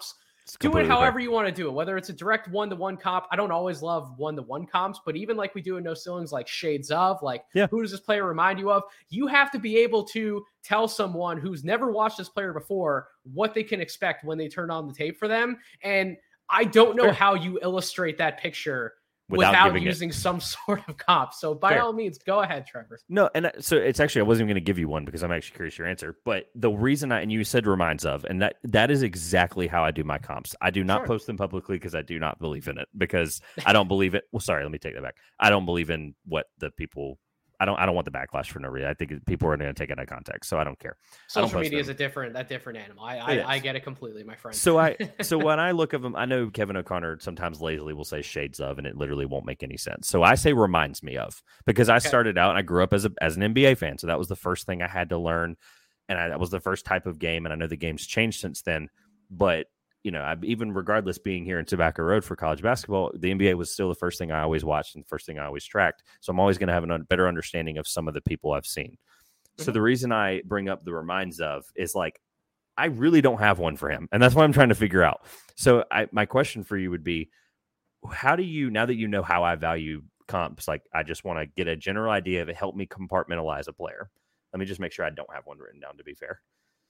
do it however fair. you want to do it, whether it's a direct one-to-one comp. I don't always love one-to-one comps, but even like we do in No Ceilings, like shades of, like, yeah. who does this player remind you of? You have to be able to tell someone who's never watched this player before what they can expect when they turn on the tape for them. And I don't know fair. how you illustrate that picture without, without using it. some sort of comp. So by Fair. all means, go ahead, Trevor. No, and so it's actually, I wasn't going to give you one because I'm actually curious your answer. But the reason I, and you said reminds of, and that that is exactly how I do my comps. I do not sure. post them publicly because I do not believe in it, because I don't believe it. Well, sorry, let me take that back. I don't believe in what the people, I don't I don't want the backlash for no reason. I think people are going to take it out of context, so I don't care. Social don't media them. is a different, a different animal. I I, I get it completely, my friend. So I so when I look at them, I know Kevin O'Connor sometimes lazily will say shades of, and it literally won't make any sense. So I say reminds me of, because I okay. started out and I grew up as a as an N B A fan, so that was the first thing I had to learn, and I, that was the first type of game. And I know the game's changed since then, but you know, I, even regardless being here in Tobacco Road for college basketball, the N B A was still the first thing I always watched and the first thing I always tracked. So I'm always going to have a un- better understanding of some of the people I've seen. Mm-hmm. So the reason I bring up the reminds of is like, I really don't have one for him. And that's what I'm trying to figure out. So I, my question for you would be, how do you, now that you know how I value comps, like I just want to get a general idea of it, help me compartmentalize a player. Let me just make sure I don't have one written down, to be fair.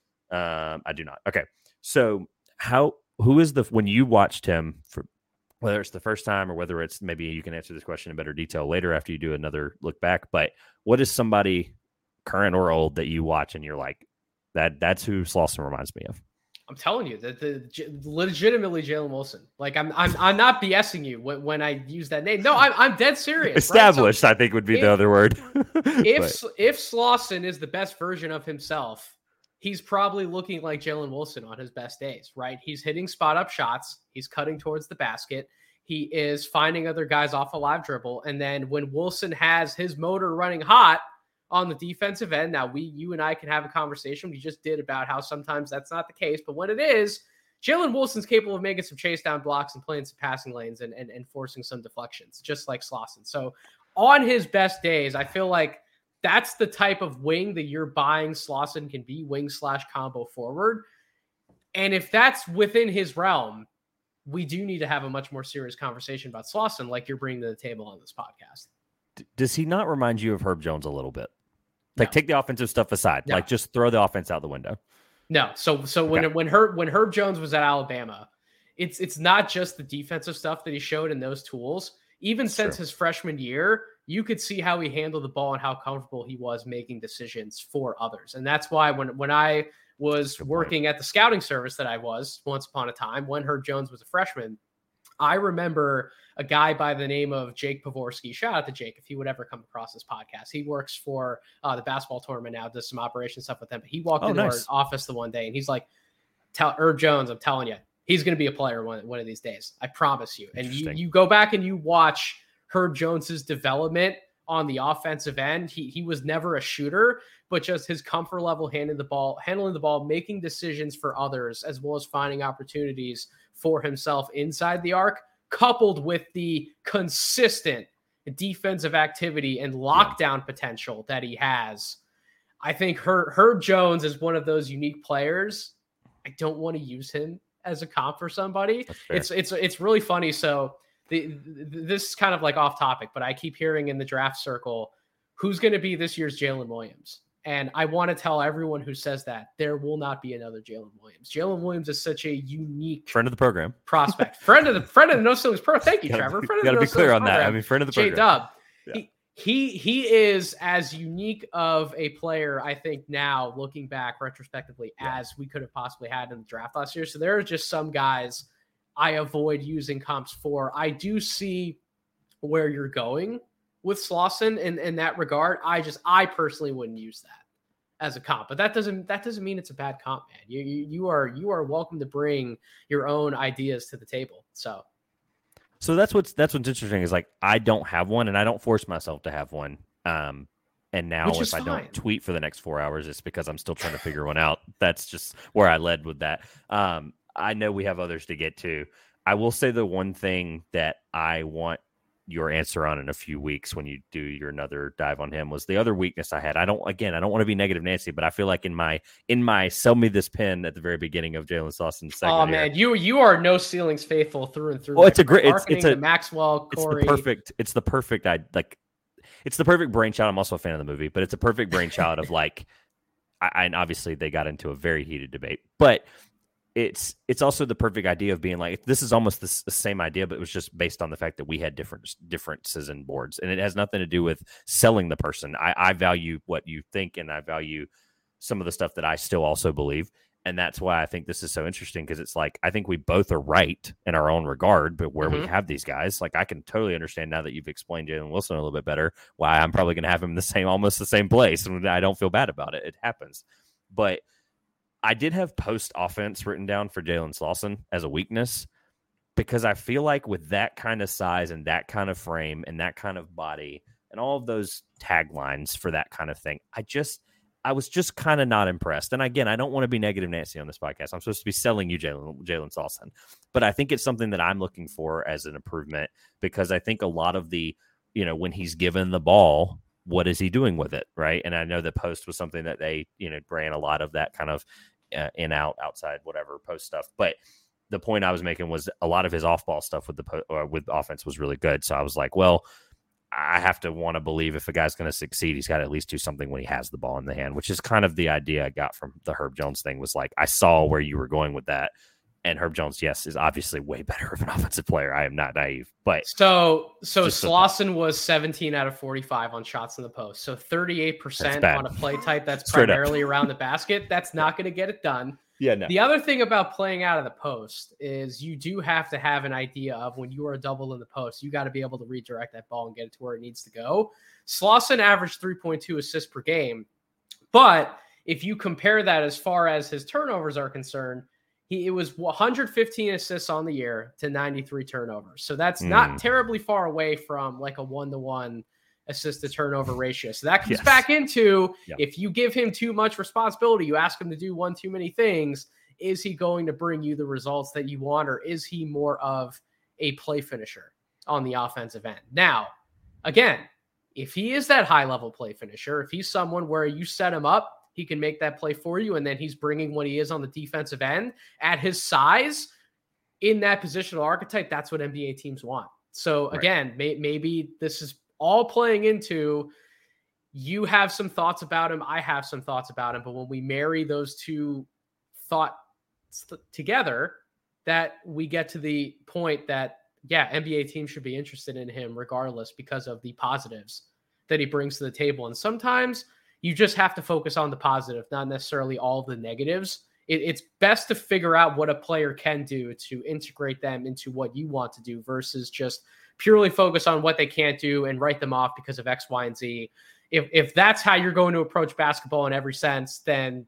Um, I do not. Okay. So how, who is the, when you watched him, for whether it's the first time or whether it's, maybe you can answer this question in better detail later after you do another look back, but what is somebody current or old that you watch and you're like, that that's who Slauson reminds me of? I'm telling you that the, the legitimately Jalen Wilson. Like I'm, I'm, I'm not BSing you when, when I use that name. No, I'm, I'm dead serious. Established, right? So I think would be if, the other word. if, if Slauson is the best version of himself, he's probably looking like Jalen Wilson on his best days, right? He's hitting spot up shots. He's cutting towards the basket. He is finding other guys off a live dribble. And then when Wilson has his motor running hot on the defensive end, now we, you and I can have a conversation. We just did about how sometimes that's not the case, but when it is, Jalen Wilson's capable of making some chase down blocks and playing some passing lanes and, and, and forcing some deflections, just like Slauson. So on his best days, I feel like that's the type of wing that you're buying Slauson can be, wing slash combo forward. And if that's within his realm, we do need to have a much more serious conversation about Slauson, like you're bringing to the table on this podcast. Does he not remind you of Herb Jones a little bit? Like, no. Take the offensive stuff aside. No. Like, just throw the offense out the window. No. So, so when okay. when Herb when Herb Jones was at Alabama, it's it's not just the defensive stuff that he showed in those tools. Even That's since true. his freshman year, you could see how he handled the ball and how comfortable he was making decisions for others. And that's why when when I was working point. at the scouting service that I was once upon a time, when Herb Jones was a freshman, I remember a guy by the name of Jake Pavorsky. Shout out to Jake if he would ever come across this podcast. He works for uh, the basketball tournament now, does some operation stuff with them. But he walked oh, into nice. our office the one day and he's like, "Tell Herb Jones, I'm telling you, he's going to be a player one, one of these days. I promise you." And you, you go back and you watch Herb Jones's development on the offensive end. He he was never a shooter, but just his comfort level handling the ball, handling the ball, making decisions for others, as well as finding opportunities for himself inside the arc, coupled with the consistent defensive activity and lockdown yeah. potential that he has. I think Herb, Herb Jones is one of those unique players. I don't want to use him as a comp for somebody. It's it's it's really funny. So the, the this is kind of like off topic, but I keep hearing in the draft circle, who's going to be this year's Jalen Williams? And I want to tell everyone who says that there will not be another Jalen Williams. Jalen Williams is such a unique friend of the program prospect, friend of the friend of the No Ceilings Pro. Thank you, Trevor. Friend got to no be clear on program. that. I mean, friend of the program. J-Dub. Yeah. He, he he is as unique of a player, I think, now looking back retrospectively, yeah. as we could have possibly had in the draft last year. So there are just some guys I avoid using comps for. I do see where you're going with Slauson in, in that regard. I just, I personally wouldn't use that as a comp, but that doesn't, that doesn't mean it's a bad comp, man. You, you, you are, you are welcome to bring your own ideas to the table. So, so that's what's, that's what's interesting is like, I don't have one and I don't force myself to have one. Um, and now if I don't tweet for the next four hours, it's because I'm still trying to figure one out. That's just where I led with that. Um, I know we have others to get to. I will say the one thing that I want your answer on in a few weeks when you do your another dive on him was the other weakness I had. I don't, again, I don't want to be negative Nancy, but I feel like in my, in my sell me this pin at the very beginning of Jalen Slauson segment. Oh man, here, you, you are no ceilings faithful through and through. Well, it's a great, it's, it's a Maxwell, Corey. It's the perfect, it's the perfect, I like, it's the perfect brainchild. I'm also a fan of the movie, but it's a perfect brainchild of like, I, and obviously they got into a very heated debate, but it's it's also the perfect idea of being like, this is almost the, the same idea, but it was just based on the fact that we had different differences in boards, and it has nothing to do with selling the person. I, I value what you think, and I value some of the stuff that I still also believe, and that's why I think this is so interesting, because it's like I think we both are right in our own regard, but where mm-hmm. we have these guys, like I can totally understand now that you've explained Jalen Wilson a little bit better why I'm probably going to have him in the same, almost the same place, and I don't feel bad about it. It happens, but I did have post offense written down for Jalen Slauson as a weakness, because I feel like with that kind of size and that kind of frame and that kind of body and all of those taglines for that kind of thing, I just, I was just kind of not impressed. And again, I don't want to be negative Nancy on this podcast. I'm supposed to be selling you Jalen Jalen Slauson, but I think it's something that I'm looking for as an improvement, because I think a lot of the, you know, when he's given the ball, what is he doing with it, right? And I know the post was something that they, you know, ran a lot of that kind of uh, in, out, outside, whatever post stuff. But the point I was making was a lot of his off-ball stuff with the po- or with offense was really good. So I was like, well, I have to want to believe if a guy's going to succeed, he's got to at least do something when he has the ball in the hand, which is kind of the idea I got from the Herb Jones thing. Was like, I saw where you were going with that. And Herb Jones, yes, is obviously way better of an offensive player. I am not naive, but so so Slauson was seventeen out of forty-five on shots in the post, so thirty-eight percent on a play type that's Straight primarily up. around the basket. That's not going to get it done. Yeah, no. The other thing about playing out of the post is you do have to have an idea of when you are double in the post, you got to be able to redirect that ball and get it to where it needs to go. Slauson averaged three point two assists per game, but if you compare that as far as his turnovers are concerned, He, it was one hundred fifteen assists on the year to ninety-three turnovers. So that's mm. not terribly far away from like a one-to-one assist to turnover ratio. So that comes yes. back into yep. if you give him too much responsibility, you ask him to do one too many things, is he going to bring you the results that you want, or is he more of a play finisher on the offensive end? Now, again, if he is that high-level play finisher, if he's someone where you set him up, he can make that play for you, and then he's bringing what he is on the defensive end at his size in that positional archetype. That's what N B A teams want. So again, right. may, maybe this is all playing into, you have some thoughts about him, I have some thoughts about him, but when we marry those two thoughts together, that we get to the point that, yeah, N B A teams should be interested in him regardless, because of the positives that he brings to the table. And sometimes you just have to focus on the positive, not necessarily all the negatives. It, it's best to figure out what a player can do to integrate them into what you want to do, versus just purely focus on what they can't do and write them off because of X, Y, and Z. If if that's how you're going to approach basketball in every sense, then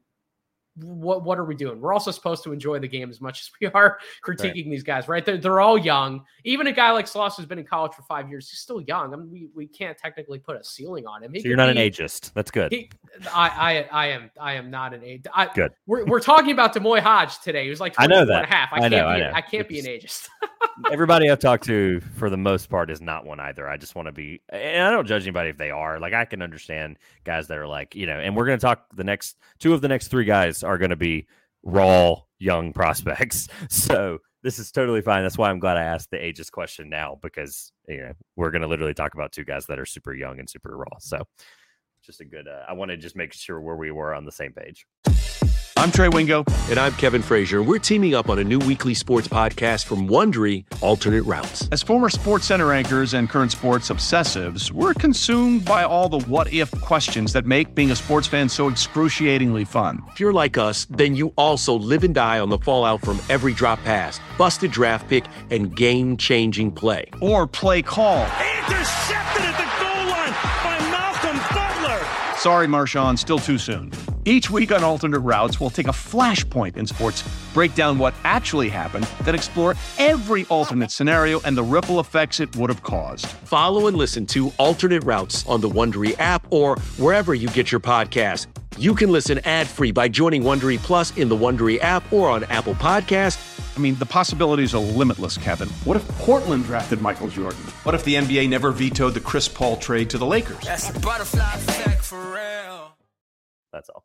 what what are we doing? We're also supposed to enjoy the game as much as we are critiquing right. these guys, right? They're, they're all young. Even a guy like Slauson who's been in college for five years, he's still young. I mean, we, we can't technically put a ceiling on him. He so you're not be, an ageist. That's good. He, I, I I am I am not an age. I, good. We're we're talking about Demoy Hodge today. He was like I know that. and a half. I, I can't know, be I know. I can't it's, be an ageist. Everybody I've talked to for the most part is not one either. I just want to be, and I don't judge anybody if they are. Like, I can understand guys that are like, you know, and we're going to talk the next two of the next three guys are going to be raw young prospects. So this is totally fine. That's why I'm glad I asked the ages question now, because, you know, we're going to literally talk about two guys that are super young and super raw. So just a good, uh, I want to just make sure where we were on the same page. I'm Trey Wingo. And I'm Kevin Frazier. And we're teaming up on a new weekly sports podcast from Wondery, Alternate Routes. As former Sports Center anchors and current sports obsessives, we're consumed by all the what-if questions that make being a sports fan so excruciatingly fun. If you're like us, then you also live and die on the fallout from every drop pass, busted draft pick, and game-changing play. Or play call. Intercepted at the goal line by Malcolm Butler. Sorry, Marshawn, still too soon. Each week on Alternate Routes, we'll take a flashpoint in sports, break down what actually happened, then explore every alternate scenario and the ripple effects it would have caused. Follow and listen to Alternate Routes on the Wondery app or wherever you get your podcasts. You can listen ad-free by joining Wondery Plus in the Wondery app or on Apple Podcasts. I mean, the possibilities are limitless, Kevin. What if Portland drafted Michael Jordan? What if the N B A never vetoed the Chris Paul trade to the Lakers? That's a butterfly effect for real. That's all.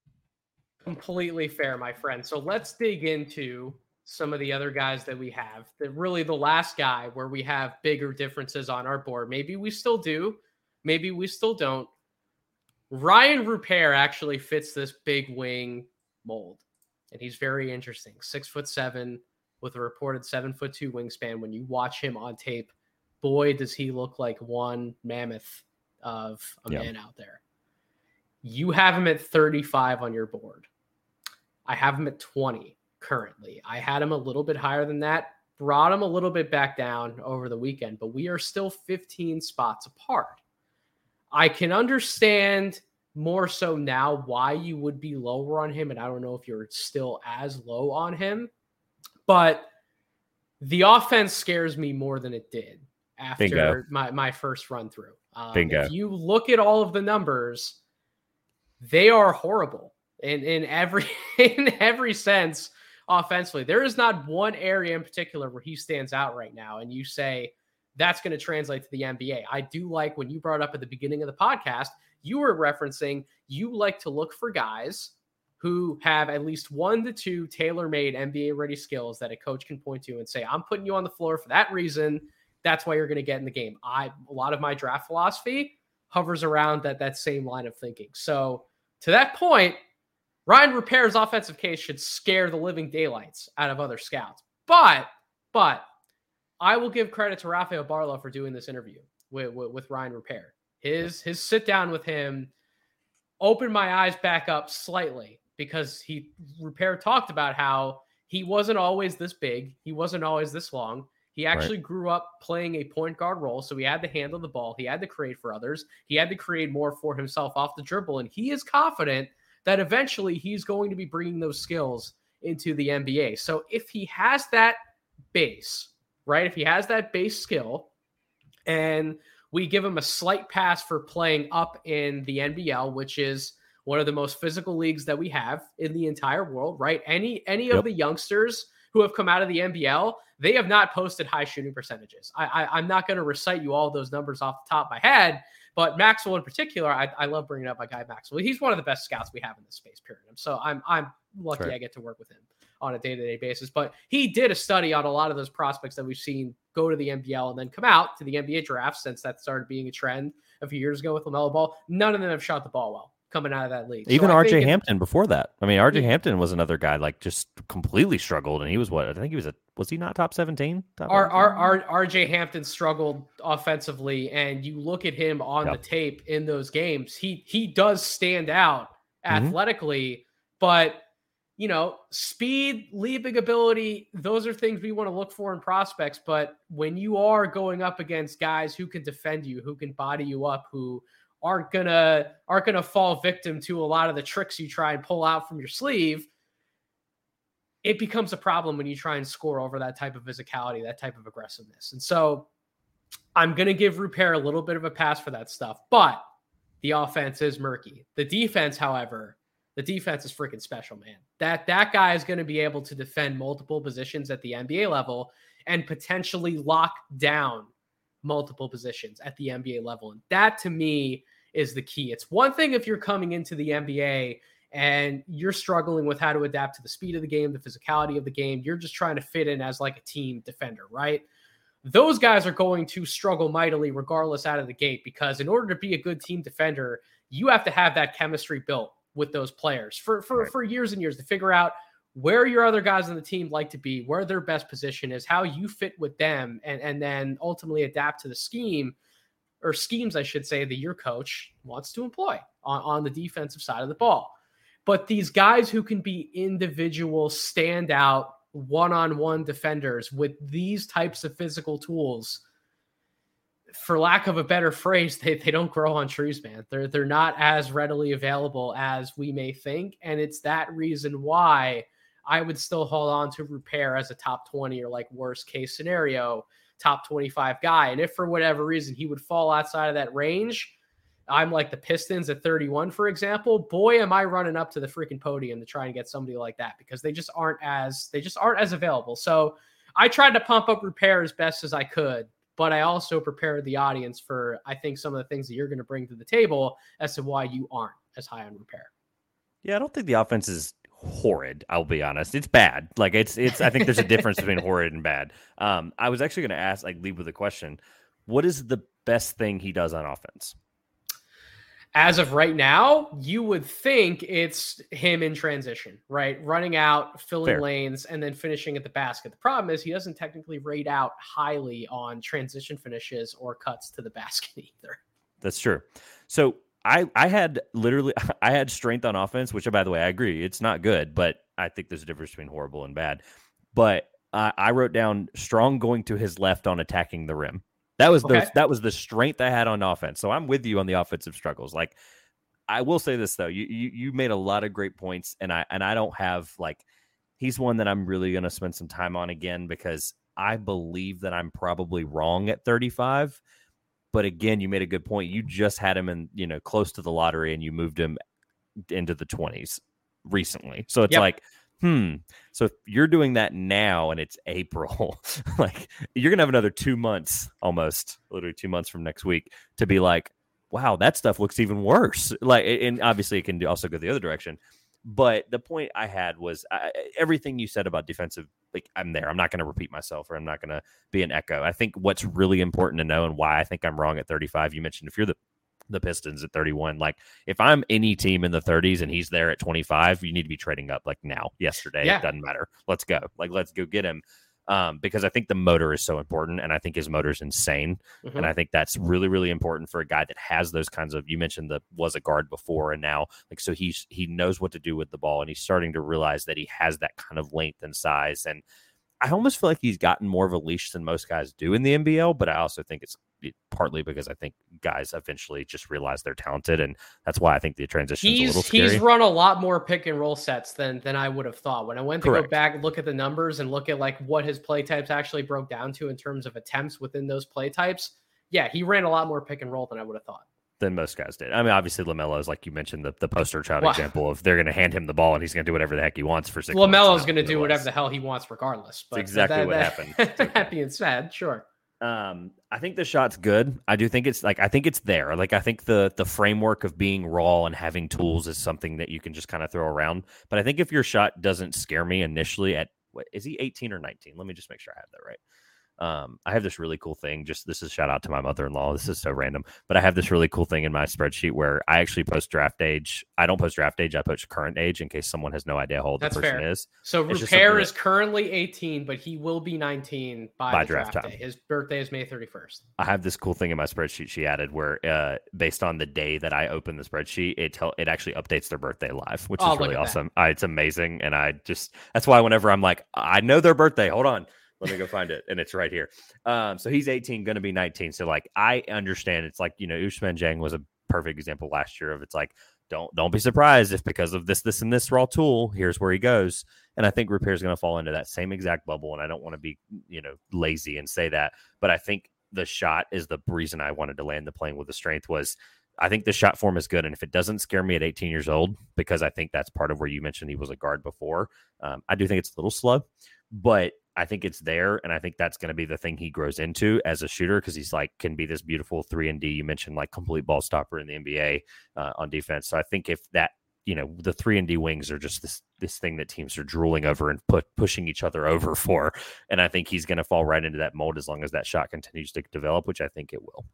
Completely fair, my friend. So let's dig into some of the other guys that we have. The, really the last guy where we have bigger differences on our board. Maybe we still do. Maybe we still don't. Ryan Rupert actually fits this big wing mold. And he's very interesting. Six foot seven with a reported seven foot two wingspan. When you watch him on tape, boy, does he look like one mammoth of a yeah. man out there. You have him at thirty-five on your board. I have him at twenty currently. I had him a little bit higher than that, brought him a little bit back down over the weekend, but we are still fifteen spots apart. I can understand more so now why you would be lower on him, and I don't know if you're still as low on him, but the offense scares me more than it did after Bingo. my, my first run through. Um, Bingo. If you look at all of the numbers, they are horrible in, in every in every sense offensively. There is not one area in particular where he stands out right now, and you say that's going to translate to the N B A. I do like when you brought up at the beginning of the podcast, you were referencing you like to look for guys who have at least one to two tailor-made N B A-ready skills that a coach can point to and say, I'm putting you on the floor for that reason. That's why you're going to get in the game. I a lot of my draft philosophy hovers around that, that same line of thinking. So to that point, Ryan Rupert's offensive case should scare the living daylights out of other scouts. But, but I will give credit to Rafael Barlow for doing this interview with, with, with Ryan Rupert. His, his sit down with him opened my eyes back up slightly because he Rupert talked about how he wasn't always this big. He wasn't always this long. He actually right. grew up playing a point guard role, so he had to handle the ball. He had to create for others. He had to create more for himself off the dribble, and he is confident that eventually he's going to be bringing those skills into the N B A. So if he has that base, right, if he has that base skill, and we give him a slight pass for playing up in the N B L, which is one of the most physical leagues that we have in the entire world, right? Any any yep. of the youngsters who have come out of the N B L, they have not posted high shooting percentages. I, I, I'm not going to recite you all those numbers off the top of my head, but Maxwell in particular, I, I love bringing up my guy Maxwell. He's one of the best scouts we have in this space, period. So I'm I'm lucky right. I get to work with him on a day-to-day basis. But he did a study on a lot of those prospects that we've seen go to the N B L and then come out to the N B A draft, since that started being a trend a few years ago with LaMelo Ball. None of them have shot the ball well coming out of that league. Even so R J it, Hampton before that. I mean, R J yeah. Hampton was another guy like just completely struggled, and he was what? I think he was a was he not top seventeen? Top R, R, R, R J Hampton struggled offensively, and you look at him on yep. the tape in those games, he he does stand out athletically, mm-hmm. but you know, speed, leaping ability, those are things we want to look for in prospects. But when you are going up against guys who can defend you, who can body you up, who aren't gonna aren't gonna fall victim to a lot of the tricks you try and pull out from your sleeve, it becomes a problem when you try and score over that type of physicality, that type of aggressiveness. And so I'm gonna give Rupert a little bit of a pass for that stuff, but the offense is murky. The defense, however, the defense is freaking special, man. That that guy is going to be able to defend multiple positions at the N B A level and potentially lock down multiple positions at the N B A level. And that, to me, is the key. It's one thing if you're coming into the N B A and you're struggling with how to adapt to the speed of the game, the physicality of the game. You're just trying to fit in as like a team defender, right? Those guys are going to struggle mightily regardless out of the gate, because in order to be a good team defender, you have to have that chemistry built with those players for, for, right. for years and years to figure out where your other guys on the team like to be, where their best position is, how you fit with them, and, and then ultimately adapt to the scheme or schemes, I should say, that your coach wants to employ on, on the defensive side of the ball. But these guys who can be individual, standout, one-on-one defenders with these types of physical tools, for lack of a better phrase, they, they don't grow on trees, man. They're they're not as readily available as we may think. And it's that reason why I would still hold on to Rupert as a top twenty or, like, worst case scenario, top twenty-five guy. And if for whatever reason he would fall outside of that range, I'm like the Pistons at thirty-one, for example, boy, am I running up to the freaking podium to try and get somebody like that because they just aren't as they just aren't as available. So I tried to pump up Rupert as best as I could, but I also prepared the audience for, I think, some of the things that you're going to bring to the table as to why you aren't as high on Rupert. Yeah, I don't think the offense is horrid. I'll be honest. It's bad. Like it's, it's, I think there's a difference between horrid and bad. Um, I was actually going to ask, like lead with a question. What is the best thing he does on offense? As of right now, you would think it's him in transition, right? Running out, filling Fair. lanes, and then finishing at the basket. The problem is he doesn't technically rate out highly on transition finishes or cuts to the basket either. That's true. So I, I had literally, I had strength on offense, which, by the way, I agree. It's not good, but I think there's a difference between horrible and bad. But uh, I wrote down strong going to his left on attacking the rim. That was the Okay. that was the strength I had on offense. So I'm with you on the offensive struggles. Like, I will say this though, you you you made a lot of great points, and I and I don't have like he's one that I'm really going to spend some time on again because I believe that I'm probably wrong at thirty-five. But again, you made a good point. You just had him in, you know, close to the lottery, and you moved him into the twenties recently. So it's Yep. like, hmm. So if you're doing that now and it's April, like you're going to have another two months, almost literally two months from next week to be like, wow, that stuff looks even worse. Like, and obviously it can also go the other direction. But the point I had was I, everything you said about defensive, like I'm there. I'm not going to repeat myself or I'm not going to be an echo. I think what's really important to know and why I think I'm wrong at thirty-five, you mentioned if you're the the Pistons at thirty-one, like if I'm any team in the thirties and he's there at twenty-five, you need to be trading up like now, yesterday. Yeah. It doesn't matter. Let's go. Like, let's go get him. Um, because I think the motor is so important and I think his motor is insane. Mm-hmm. And I think that's really, really important for a guy that has those kinds of, you mentioned that was a guard before and now like, so he's, he knows what to do with the ball and he's starting to realize that he has that kind of length and size. And I almost feel like he's gotten more of a leash than most guys do in the N B L, but I also think it's partly because I think guys eventually just realize they're talented, and that's why I think the transition is a little scary. He's run a lot more pick and roll sets than than I would have thought. When I went to Correct. go back and look at the numbers and look at like what his play types actually broke down to in terms of attempts within those play types, yeah, he ran a lot more pick and roll than I would have thought. Than most guys did. I mean, obviously LaMelo is, like you mentioned, the, the poster child Wow. example of they're going to hand him the ball and he's going to do whatever the heck he wants for six LaMelo's going to to do whatever the hell he wants regardless. But That's exactly that, what that, happened. That, Okay. that being said, sure. Um, I think the shot's good. I do think it's like I think it's there. Like I think the the framework of being raw and having tools is something that you can just kind of throw around. But I think if your shot doesn't scare me initially at what is he eighteen or nineteen? Let me just make sure I have that right. Um, I have this really cool thing. Just this is shout out to my mother-in-law. This is so random, but I have this really cool thing in my spreadsheet where I actually post draft age. I don't post draft age. I post current age in case someone has no idea how old That's the person fair. is. So It's just Rupert something is currently eighteen, but he will be nineteen by, By the draft draft, time. day. His birthday is May thirty-first. I have this cool thing in my spreadsheet she added where uh, based on the day that I open the spreadsheet, it tell it actually updates their birthday live, which Oh, is really look at awesome. I, it's amazing. And I just, that's why whenever I'm like, I know their birthday, hold on, let me go find it. And it's right here. Um, so he's eighteen, going to be nineteen. So like, I understand it's like, you know, Ousmane Dieng was a perfect example last year of it's like, don't, don't be surprised if because of this, this, and this raw tool, here's where he goes. And I think Rupert is going to fall into that same exact bubble. And I don't want to be, you know, lazy and say that, but I think the shot is the reason I wanted to land the plane with the strength was I think the shot form is good. And if it doesn't scare me at eighteen years old, because I think that's part of where you mentioned he was a guard before, um, I do think it's a little slow, but I think it's there. And I think that's going to be the thing he grows into as a shooter. Cause he's like, can be this beautiful three and D. You mentioned like complete ball stopper in the N B A uh, on defense. So I think if that, you know, the three and D wings are just this, this thing that teams are drooling over and put pushing each other over for. And I think he's going to fall right into that mold as long as that shot continues to develop, which I think it will.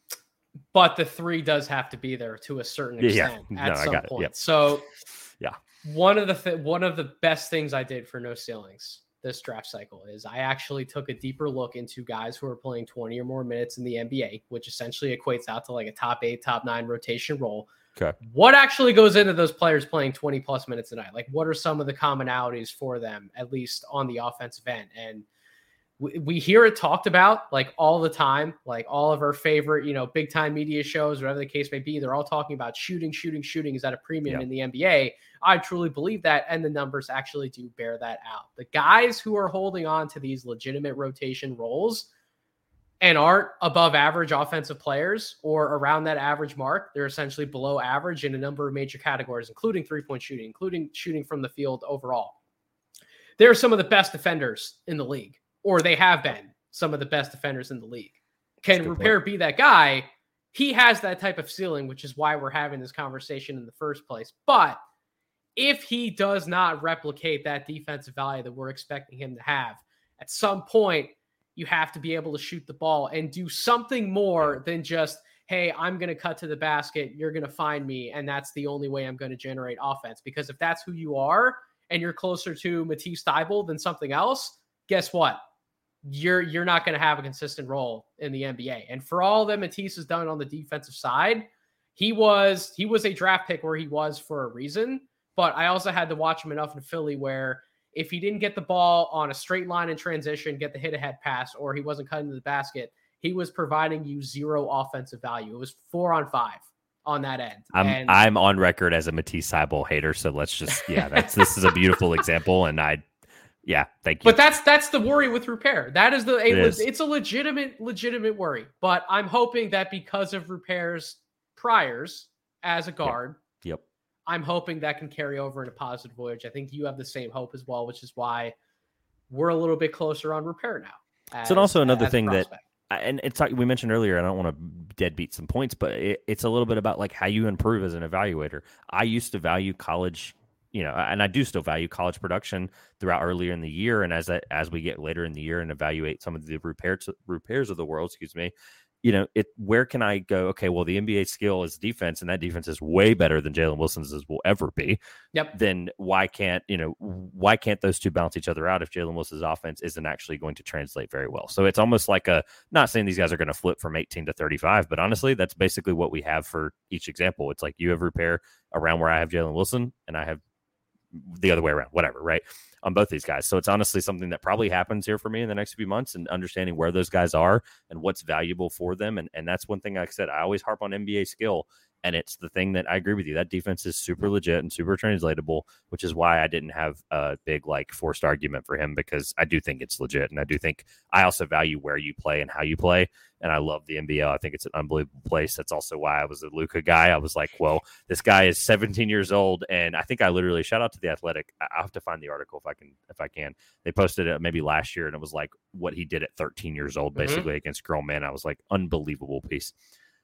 But the three does have to be there to a certain Yeah, extent yeah. at No, I some got it. point. Yep. So Yeah. one of the th- one of the best things I did for No Ceilings this draft cycle is I actually took a deeper look into guys who are playing twenty or more minutes in the N B A, which essentially equates out to like a top eight, top nine rotation role. Okay. What actually goes into those players playing twenty plus minutes a night? Like, what are some of the commonalities for them, at least on the offensive end? And we, we hear it talked about like all the time, like all of our favorite, you know, big time media shows, whatever the case may be. They're all talking about shooting, shooting, shooting is at a premium Yeah. in the N B A. I truly believe that. And the numbers actually do bear that out. The guys who are holding on to these legitimate rotation roles, and aren't above average offensive players or around that average mark. They're essentially below average in a number of major categories, including three-point shooting, including shooting from the field overall. They're some of the best defenders in the league, or they have been some of the best defenders in the league. Can Rupert be that guy? He has that type of ceiling, which is why we're having this conversation in the first place. But if he does not replicate that defensive value that we're expecting him to have, at some point, you have to be able to shoot the ball and do something more than just, hey, I'm going to cut to the basket, you're going to find me, and that's the only way I'm going to generate offense. Because if that's who you are and you're closer to Matisse Thybulle than something else, guess what? You're you're not going to have a consistent role in the N B A. And for all that Matisse has done on the defensive side, he was he was a draft pick where he was for a reason. But I also had to watch him enough in Philly where if he didn't get the ball on a straight line in transition, get the hit-ahead pass, or he wasn't cutting to the basket, he was providing you zero offensive value. It was four on five on that end. I'm and, I'm on record as a Matisse Thybulle hater, so let's just yeah, that's this is a beautiful example, and I yeah, thank you. But that's that's the worry with Rupert. That is the it it was, is. it's a legitimate legitimate worry. But I'm hoping that because of Rupert's priors as a guard, yep. yep. I'm hoping that can carry over in a positive voyage. I think you have the same hope as well, which is why we're a little bit closer on Rupert now. As, so, and also another thing that, prospect. and it's like we mentioned earlier, I don't want to deadbeat some points, but it, it's a little bit about like how you improve as an evaluator. I used to value college, you know, and I do still value college production throughout earlier in the year. And as that, as we get later in the year and evaluate some of the repairs, repairs of the world, excuse me, you know, it, where can I go? Okay, well, the N B A skill is defense, and that defense is way better than Jalen Wilson's will ever be. Yep. Then why can't, you know, why can't those two balance each other out if Jalen Wilson's offense isn't actually going to translate very well? So it's almost like a, not saying these guys are going to flip from eighteen to thirty-five, but honestly, that's basically what we have for each example. It's like you have repair around where I have Jalen Wilson, and I have the other way around, whatever, right? On both these guys. So it's honestly something that probably happens here for me in the next few months, and understanding where those guys are and what's valuable for them. And, and that's one thing, like I said, I always harp on N B A skill. And it's the thing that I agree with you. That defense is super legit and super translatable, which is why I didn't have a big like forced argument for him, because I do think it's legit. And I do think I also value where you play and how you play. And I love the N B L. I think it's an unbelievable place. That's also why I was a Luka guy. I was like, well, this guy is seventeen years old. And I think I literally, shout out to The Athletic. I'll have to find the article if I can, if I can. They posted it maybe last year, and it was like what he did at thirteen years old, basically, mm-hmm. against grown men. I was like, unbelievable piece.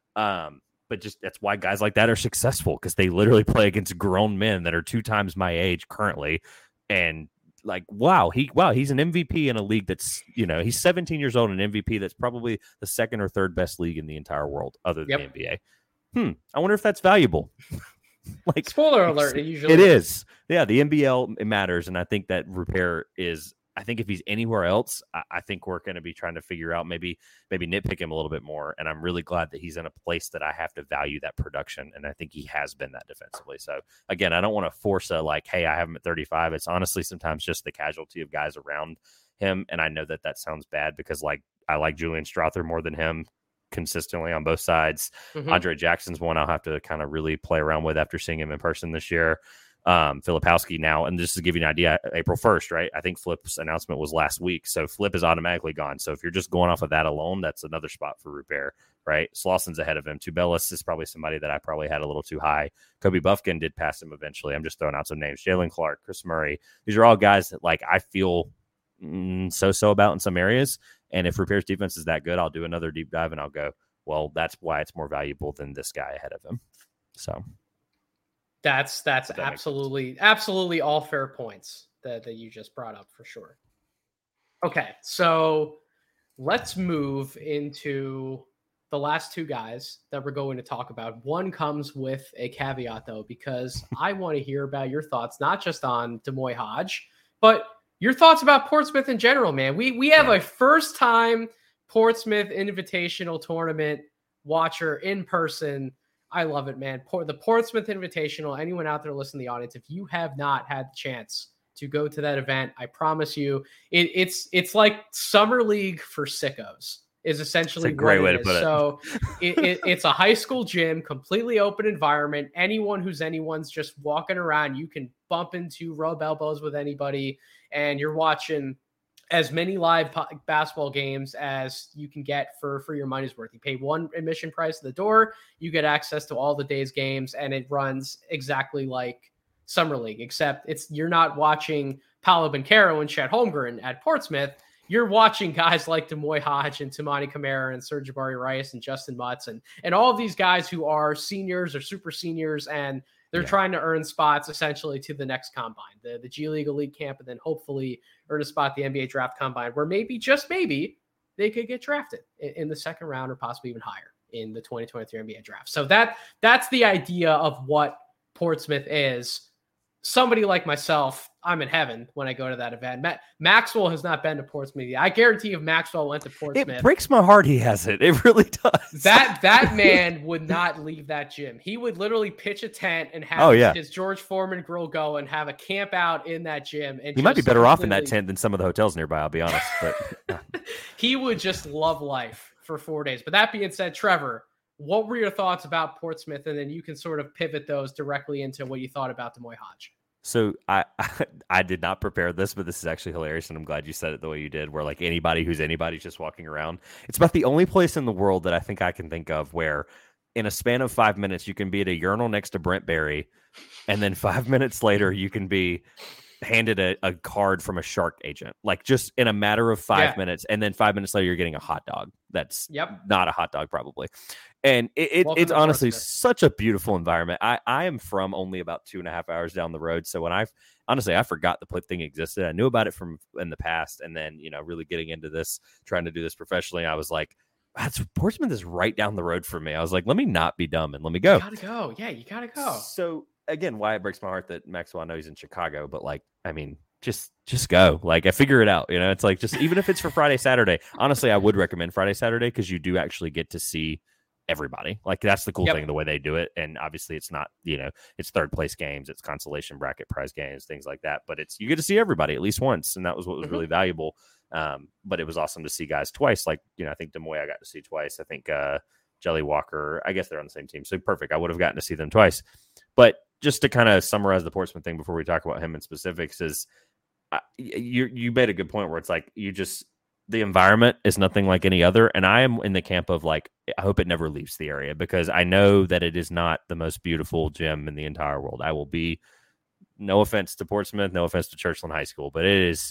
Um, But just that's why guys like that are successful, because they literally play against grown men that are two times my age currently. And like, wow, he wow, he's an M V P in a league that's, you know, he's seventeen years old, an M V P that's probably the second or third best league in the entire world other than yep. the N B A. Hmm. I wonder if that's valuable. Like, spoiler alert, it usually it is. Yeah, the N B L, it matters. And I think that Rupert is, I think if he's anywhere else, I, I think we're going to be trying to figure out maybe maybe nitpick him a little bit more. And I'm really glad that he's in a place that I have to value that production. And I think he has been that defensively. So, again, I don't want to force a like, hey, I have him at thirty-five. It's honestly sometimes just the casualty of guys around him. And I know that that sounds bad because like I like Julian Strawther more than him consistently on both sides. Mm-hmm. Andre Jackson's one I'll have to kind of really play around with after seeing him in person this year. Um, Filipowski now, and just to give you an idea, April first, right? I think Flip's announcement was last week, so Flip is automatically gone. So if you're just going off of that alone, that's another spot for Rupert, right? Slauson's ahead of him. Tubelis is probably somebody that I probably had a little too high. Kobe Buffkin did pass him eventually. I'm just throwing out some names. Jalen Clark, Chris Murray. These are all guys that like I feel mm, so-so about in some areas. And if Rupert's defense is that good, I'll do another deep dive and I'll go, well, that's why it's more valuable than this guy ahead of him. So. That's that's that absolutely absolutely all fair points that, that you just brought up for sure. Okay, so let's move into the last two guys that we're going to talk about. One comes with a caveat though, because I want to hear about your thoughts, not just on D'Moi Hodge, but your thoughts about Portsmouth in general, man. We we have a first time Portsmouth Invitational Tournament watcher in person. I love it, man. The Portsmouth Invitational, anyone out there listening to the audience, if you have not had the chance to go to that event, I promise you, it, it's it's like Summer League for sickos is essentially a great way to is. put it. So it, it, it's a high school gym, completely open environment. Anyone who's anyone's just walking around. You can bump into, rub elbows with anybody, and you're watching as many live po- basketball games as you can get for, for your money's worth. You pay one admission price at the door, you get access to all the day's games, and it runs exactly like Summer League, except it's you're not watching Paolo Banchero and Chet Holmgren at Portsmouth. You're watching guys like Demoy Hodge and Tamani Kamara and Serge Jabari Rice and Justin Mutz and, and all of these guys who are seniors or super seniors, and they're yeah. trying to earn spots essentially to the next combine, the, the G League Elite Camp, and then hopefully earn a spot at the N B A Draft Combine, where maybe, just maybe, they could get drafted in, in the second round or possibly even higher in the twenty twenty-three N B A Draft. So that that's the idea of what Portsmouth is. Somebody like myself, I'm in heaven when I go to that event. Ma- Maxwell has not been to Portsmouth yet. I guarantee if Maxwell went to Portsmouth, it breaks my heart he hasn't. It really does. That that man would not leave that gym. He would literally pitch a tent and have oh, yeah. his George Foreman grill go and have a camp out in that gym. And he might be better off in that tent than some of the hotels nearby, I'll be honest. But he would just love life for four days. But that being said, Trevor, what were your thoughts about Portsmouth? And then you can sort of pivot those directly into what you thought about Demoy Hodge. So I, I did not prepare this, but this is actually hilarious, and I'm glad you said it the way you did, where like anybody who's anybody's just walking around. It's about the only place in the world that I think I can think of where in a span of five minutes you can be at a urinal next to Brent Barry, and then five minutes later you can be handed a, a card from a shark agent, like just in a matter of five yeah. minutes, and then five minutes later you're getting a hot dog. That's yep. not a hot dog probably. And it, it, it's honestly such a beautiful environment. I, I am from only about two and a half hours down the road. So when I honestly, I forgot the thing existed. I knew about it from in the past. And then, you know, really getting into this, trying to do this professionally, I was like, that's Portsmouth is right down the road from me. I was like, let me not be dumb and let me go. You gotta go. Yeah, you gotta go. So again, why it breaks my heart that Maxwell, I know he's in Chicago, but like, I mean, just just go. Like, I figure it out. You know, it's like just even if it's for Friday, Saturday, honestly, I would recommend Friday, Saturday, because you do actually get to see everybody. Like, that's the cool yep. thing, the way they do it. And obviously it's not, you know, it's third place games, it's consolation bracket prize games, things like that, but it's, you get to see everybody at least once, and that was what was mm-hmm. really valuable. Um but it was awesome to see guys twice. Like, you know, I think Demoy I got to see twice. I think uh Jelly Walker, I guess they're on the same team, so perfect. I would have gotten to see them twice. But just to kind of summarize the Portsmouth thing before we talk about him in specifics is uh, you you made a good point where it's like, you just, the environment is nothing like any other. And I am in the camp of like, I hope it never leaves the area, because I know that it is not the most beautiful gym in the entire world. I will be, no offense to Portsmouth, no offense to Churchland High School, but it is,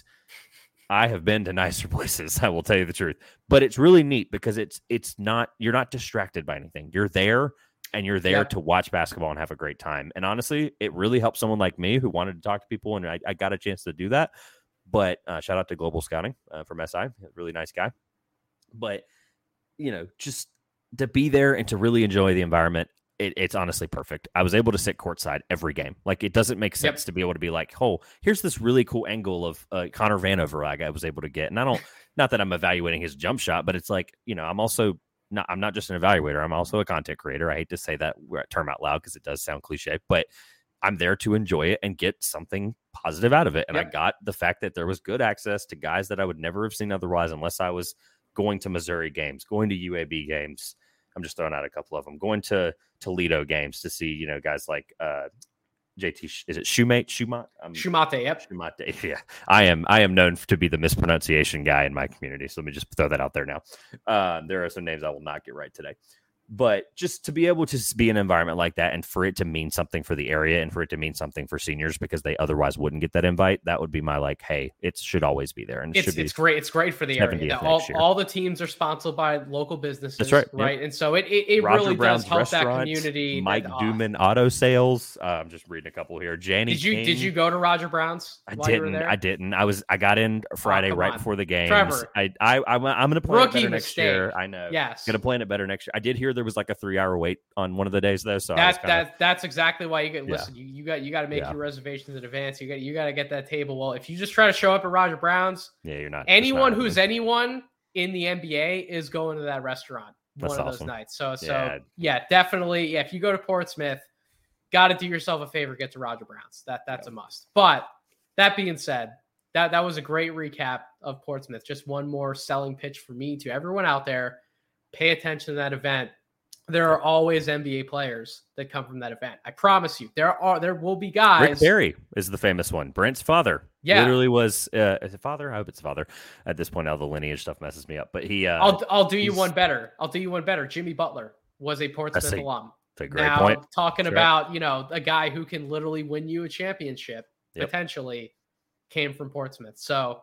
I have been to nicer places. I will tell you the truth, but it's really neat because it's, it's not, you're not distracted by anything. You're there and you're there yeah. to watch basketball and have a great time. And honestly, it really helped someone like me who wanted to talk to people. And I, I got a chance to do that. But uh, shout out to Global Scouting uh, from S I, really nice guy. But, you know, just to be there and to really enjoy the environment, it, it's honestly perfect. I was able to sit courtside every game. Like, it doesn't make sense yep. to be able to be like, oh, here's this really cool angle of uh, Connor Vanover like I was able to get. And I don't, not that I'm evaluating his jump shot, but it's like, you know, I'm also not, I'm not just an evaluator. I'm also a content creator. I hate to say that term out loud because it does sound cliche, but I'm there to enjoy it and get something positive out of it. And yep. I got the fact that there was good access to guys that I would never have seen otherwise, unless I was going to Missouri games, going to U A B games. I'm just throwing out a couple of them, going to Toledo games to see, you know, guys like uh, J T. Is it Shumate? Shumate? Um, Shumate. Yep. Shumate. Yeah. I am. I am known to be the mispronunciation guy in my community. So let me just throw that out there now. Uh, there are some names I will not get right today. But just to be able to be in an environment like that and for it to mean something for the area and for it to mean something for seniors because they otherwise wouldn't get that invite, that would be my like, hey, it should always be there. And it it's, should be it's great. It's great for the area. All, all the teams are sponsored by local businesses. That's right. Right. Yep. And so it, it, it really does help that community. Mike that, Duman uh, Auto Sales. Uh, I'm just reading a couple here. Janie Did you King. Did you go to Roger Brown's? I didn't. I didn't. I was. I got in Friday oh, right on. before the game. Trevor. I, I, I, I'm going to plan Rookie it better mistake. next year. I know. Yes. Going to plan it better next year. I did hear there was like a three hour wait on one of the days though, so that kinda, that that's exactly why you get listen. Yeah. You, you got you got to make yeah. your reservations in advance. You got you got to get that table. Well, if you just try to show up at Roger Brown's, yeah, you're not. Anyone not who's anyone in the N B A is going to that restaurant that's one of awesome. those nights. So so yeah. yeah, definitely. Yeah, if you go to Portsmouth, got to do yourself a favor, get to Roger Brown's. That that's yeah. a must. But that being said, that that was a great recap of Portsmouth. Just one more selling pitch for me to everyone out there. Pay attention to that event. there are always N B A players that come from that event. I promise you, there are there will be guys. Rick Barry is the famous one. Brent's father, yeah, literally was uh, is it father? I hope it's father. At this point, all the lineage stuff messes me up. But he, uh, I'll I'll do you one better. I'll do you one better. Jimmy Butler was a Portsmouth a, alum. That's a great now, point. talking That's about right. you know a guy who can literally win you a championship Yep. potentially came from Portsmouth. So.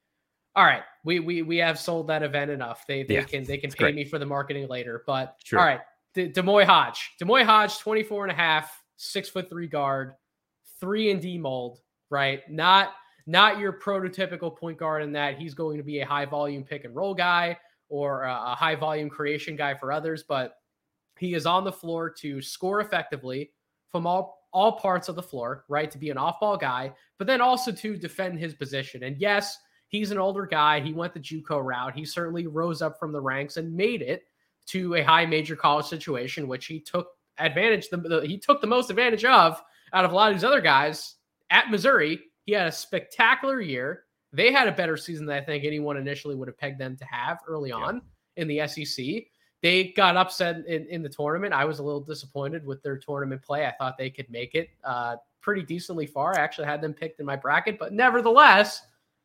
All right, we we we have sold that event enough. They they Yeah, can they can pay great. me for the marketing later. But Sure. all right, D- Demoy Hodge, Demoy Hodge, twenty-four and a half, six foot three guard, three and D mold, right? Not not your prototypical point guard in that he's going to be a high volume pick and roll guy or a, a high volume creation guy for others, but he is on the floor to score effectively from all all parts of the floor, right? To be an off ball guy, but then also to defend his position. And yes. He's an older guy. He went the JUCO route. He certainly rose up from the ranks and made it to a high major college situation, which he took advantage. The, the, he took the most advantage of out of a lot of these other guys at Missouri. He had a spectacular year. They had a better season than I think anyone initially would have pegged them to have early on yeah. in the S E C. They got upset in, in the tournament. I was a little disappointed with their tournament play. I thought they could make it uh, pretty decently far. I actually had them picked in my bracket, but nevertheless,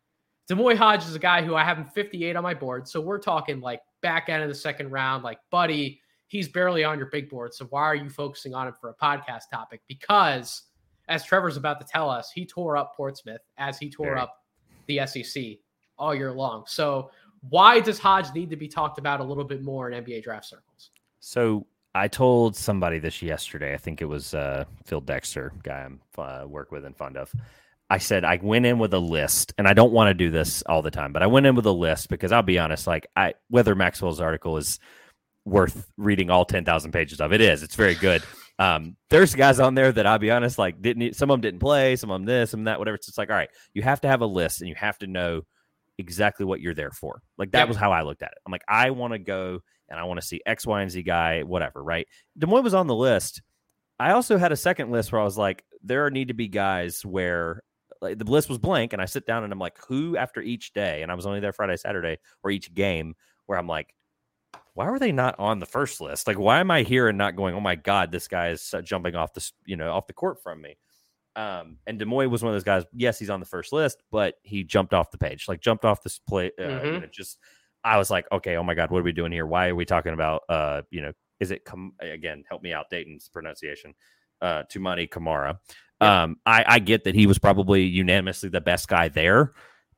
Demoy Hodge is a guy who I have him fifty-eight on my board. So we're talking like back end of the second round, like buddy, he's barely on your big board. So why are you focusing on him for a podcast topic? Because as Trevor's about to tell us, he tore up Portsmouth as he tore Very. up the S E C all year long. So why does Hodge need to be talked about a little bit more in N B A draft circles? So I told somebody this yesterday. I think it was uh, Phil Dexter, guy I'm uh, work with and fond of. I said I went in with a list, and I don't want to do this all the time, but I went in with a list because I'll be honest, like I whether Maxwell's article is worth reading all ten thousand pages of, it is. It's very good. Um, there's guys on there that I'll be honest, like didn't some of them didn't play, some of them this, some of that, whatever. It's just like, all right, you have to have a list, and you have to know exactly what you're there for. Like that yep. was how I looked at it. I'm like, I want to go and I want to see X, Y, and Z guy, whatever. Right? Demoy was on the list. I also had a second list where I was like, there need to be guys where. Like the list was blank, and I sit down and I'm like, who after each day, and I was only there Friday, Saturday, or each game, where I'm like, why were they not on the first list? Like, why am I here and not going, oh my God, this guy is jumping off the, you know, off the court from me? Um, and Demoy was one of those guys. Yes, he's on the first list, but he jumped off the page, like jumped off this play. Uh, mm-hmm. you know, just, I was like, okay, oh my God, what are we doing here? Why are we talking about, uh, you know, is it, com- again, help me out, Dayton's pronunciation, uh, Toumani Camara. Yeah. Um, I, I get that he was probably unanimously the best guy there.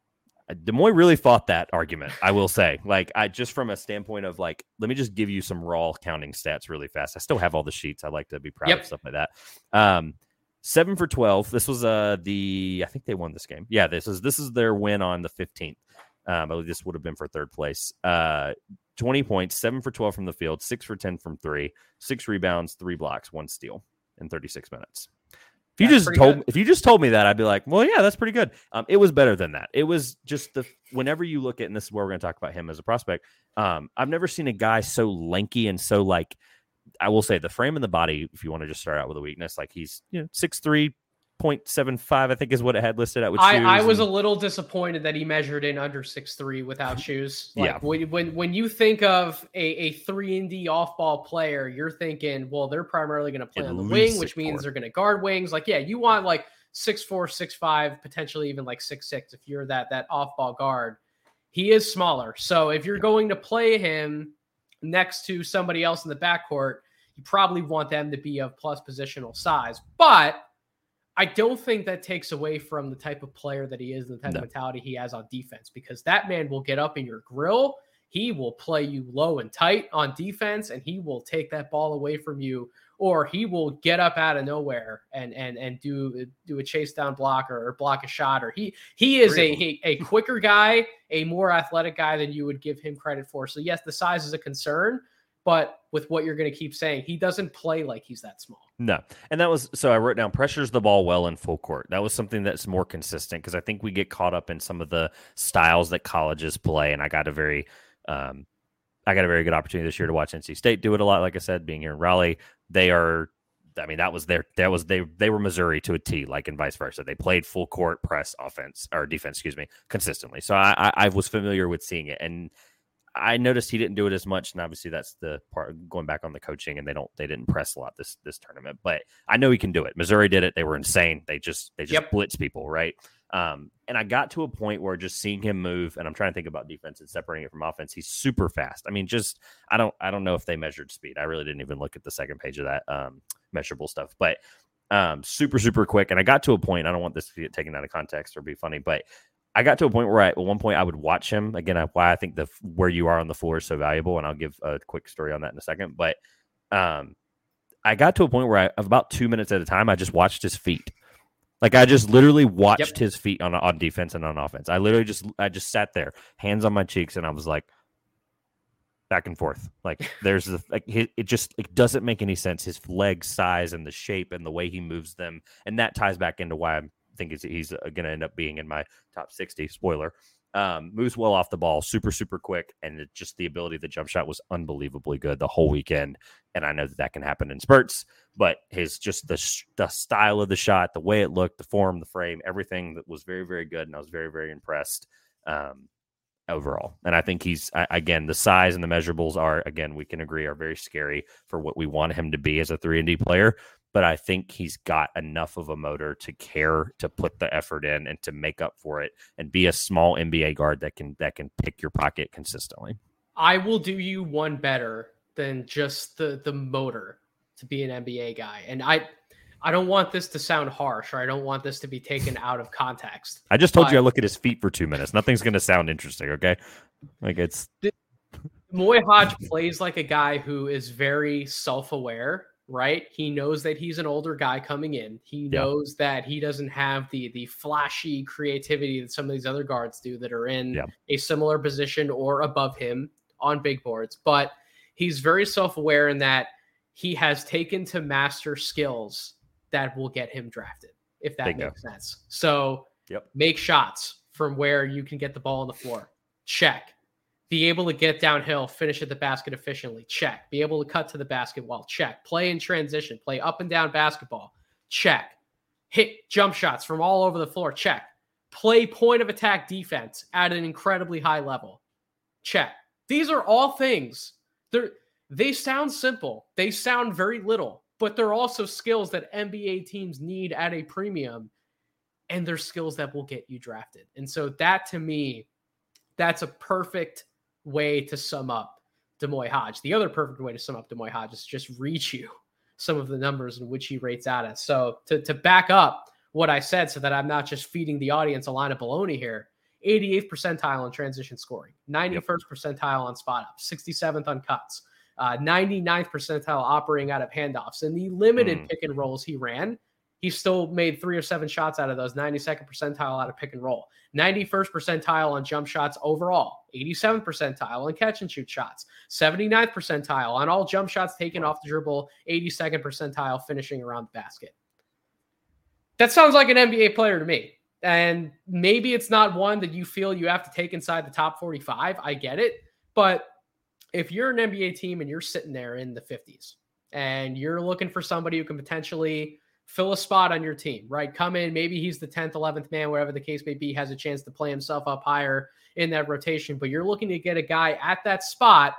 Demoy really fought that argument, I will say. Like, I just from a standpoint of like, let me just give you some raw counting stats really fast. I still have all the sheets. I like to be proud yep. of stuff like that. Um, seven for twelve. This was uh the I think they won this game. Yeah, this is this is their win on the fifteenth. Um, I believe this would have been for third place. Uh, twenty points, seven for twelve from the field, six for ten from three, six rebounds, three blocks, one steal in thirty-six minutes. If you that's just told good. if you just told me that, I'd be like, well, yeah, that's pretty good. Um, it was better than that. It was just the whenever you look at, and this is where we're going to talk about him as a prospect. Um, I've never seen a guy so lanky and so like, I will say the frame and the body. If you want to just start out with a weakness, like he's you know six three point seven five, I think is what it had listed at. With I, shoes I was and... a little disappointed that he measured in under six three without shoes. Like yeah. When, when when you think of a, a three and D off ball player, you're thinking, well, they're primarily going to play At on the wing, six, which means four. they're going to guard wings. Like, yeah, you want like six four, six five, potentially even like six six if you're that that off ball guard. He is smaller. So if you're going to play him next to somebody else in the backcourt, you probably want them to be of plus positional size. But I don't think that takes away from the type of player that he is and the type no. of mentality he has on defense, because that man will get up in your grill. He will play you low and tight on defense, and he will take that ball away from you, or he will get up out of nowhere and and and do do a chase down block or, or block a shot. Or he he is a, a a quicker guy, a more athletic guy than you would give him credit for. So yes, the size is a concern, but with what you're going to keep saying, he doesn't play like he's that small. No. And that was, so I wrote down pressures the ball well in full court. That was something that's more consistent because I think we get caught up in some of the styles that colleges play. And I got a very, um, I got a very good opportunity this year to watch N C State do it a lot. Like I said, being here in Raleigh, they are, I mean, that was their, that was, they, they were Missouri to a T, like, and vice versa. They played full court press offense or defense, excuse me, consistently. So I, I, I was familiar with seeing it. And I noticed he didn't do it as much, and obviously that's the part going back on the coaching, and they don't they didn't press a lot this this tournament. But I know he can do it. Missouri did it; they were insane. They just they just Yep. blitz people, right? Um, and I got to a point where just seeing him move, and I'm trying to think about defense and separating it from offense. He's super fast. I mean, just I don't I don't know if they measured speed. I really didn't even look at the second page of that um, measurable stuff, but um, super super quick. And I got to a point. I don't want this to get taken out of context or be funny, but I got to a point where I, at one point I would watch him again. Why I think the where you are on the floor is so valuable, and I'll give a quick story on that in a second. But um, I got to a point where I, about two minutes at a time, I just watched his feet. Like I just literally watched Yep. his feet on on defense and on offense. I literally just I just sat there, hands on my cheeks, and I was like back and forth. Like there's the like it, it just it doesn't make any sense. His leg size and the shape and the way he moves them, and that ties back into why I'm. think he's, he's going to end up being in my top sixty. Spoiler. Um, moves well off the ball, super, super quick. And it, just the ability of the jump shot was unbelievably good the whole weekend. And I know that that can happen in spurts, but his just the, the style of the shot, the way it looked, the form, the frame, everything that was very, very good. And I was very, very impressed um, overall. And I think he's, I, again, the size and the measurables are, again, we can agree are very scary for what we want him to be as a three and D player. But I think he's got enough of a motor to care to put the effort in and to make up for it and be a small N B A guard that can that can pick your pocket consistently. I will do you one better than just the the motor to be an N B A guy. And I I don't want this to sound harsh, or I don't want this to be taken out of context. I just told but you I look at his feet for two minutes. Nothing's going to sound interesting, okay? Like it's Moy Hodge plays like a guy who is very self-aware. Right. He knows that he's an older guy coming in. He Yeah. knows that he doesn't have the the flashy creativity that some of these other guards do that are in Yeah. a similar position or above him on big boards. But he's very self-aware in that he has taken to master skills that will get him drafted, if that Bingo. makes sense. So Yep. make shots from where you can get the ball on the floor. Check. Be able to get downhill, finish at the basket efficiently. Check. Be able to cut to the basket well. Check. Play in transition. Play up and down basketball. Check. Hit jump shots from all over the floor. Check. Play point of attack defense at an incredibly high level. Check. These are all things. They're, they sound simple. They sound very little, but they're also skills that N B A teams need at a premium, and they're skills that will get you drafted. And so that, to me, that's a perfect way to sum up D'Moy Hodge. The other perfect way to sum up D'Moy Hodge is just read you some of the numbers in which he rates out at. So to, to back up what I said so that I'm not just feeding the audience a line of baloney here, eighty-eighth percentile on transition scoring, ninety-first yep. percentile on spot up, sixty-seventh on cuts, uh, ninety-ninth percentile operating out of handoffs. And the limited mm. pick and rolls he ran, he still made three or seven shots out of those, ninety-second percentile out of pick and roll, ninety-first percentile on jump shots overall, eighty-seventh percentile on catch and shoot shots, seventy-ninth percentile on all jump shots taken off the dribble, eighty-second percentile finishing around the basket. That sounds like an N B A player to me. And maybe it's not one that you feel you have to take inside the top forty-five. I get it. But if you're an N B A team and you're sitting there in the fifties and you're looking for somebody who can potentially fill a spot on your team, right? Come in, maybe he's the tenth, eleventh man, whatever the case may be, has a chance to play himself up higher in that rotation, but you're looking to get a guy at that spot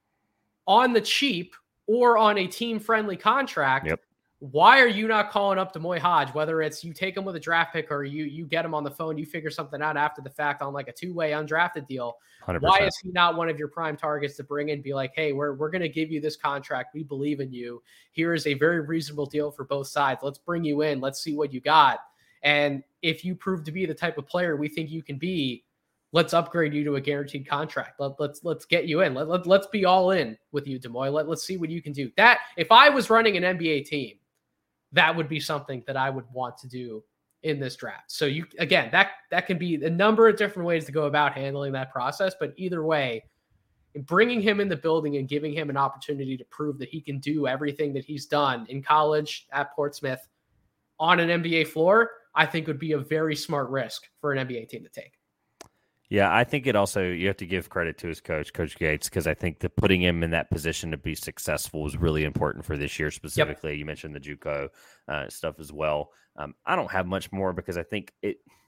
on the cheap or on a team-friendly contract. Yep. Why are you not calling up D'Moy Hodge, whether it's you take him with a draft pick or you you get him on the phone, you figure something out after the fact on like a two-way undrafted deal? one hundred percent. Why is he not one of your prime targets to bring in, be like, hey, we're we're going to give you this contract. We believe in you. Here is a very reasonable deal for both sides. Let's bring you in. Let's see what you got. And if you prove to be the type of player we think you can be, let's upgrade you to a guaranteed contract. Let, let's let's get you in. Let, let, let's be all in with you, D'Moy. Let, let's see what you can do. That if I was running an N B A team, that would be something that I would want to do in this draft. So you, again, that, that can be a number of different ways to go about handling that process. But either way, bringing him in the building and giving him an opportunity to prove that he can do everything that he's done in college, at Portsmouth, on an N B A floor, I think would be a very smart risk for an N B A team to take. Yeah, I think it also, you have to give credit to his coach, Coach Gates, because I think that putting him in that position to be successful was really important for this year specifically. Yep. You mentioned the JUCO uh, stuff as well. Um, I don't have much more because I think it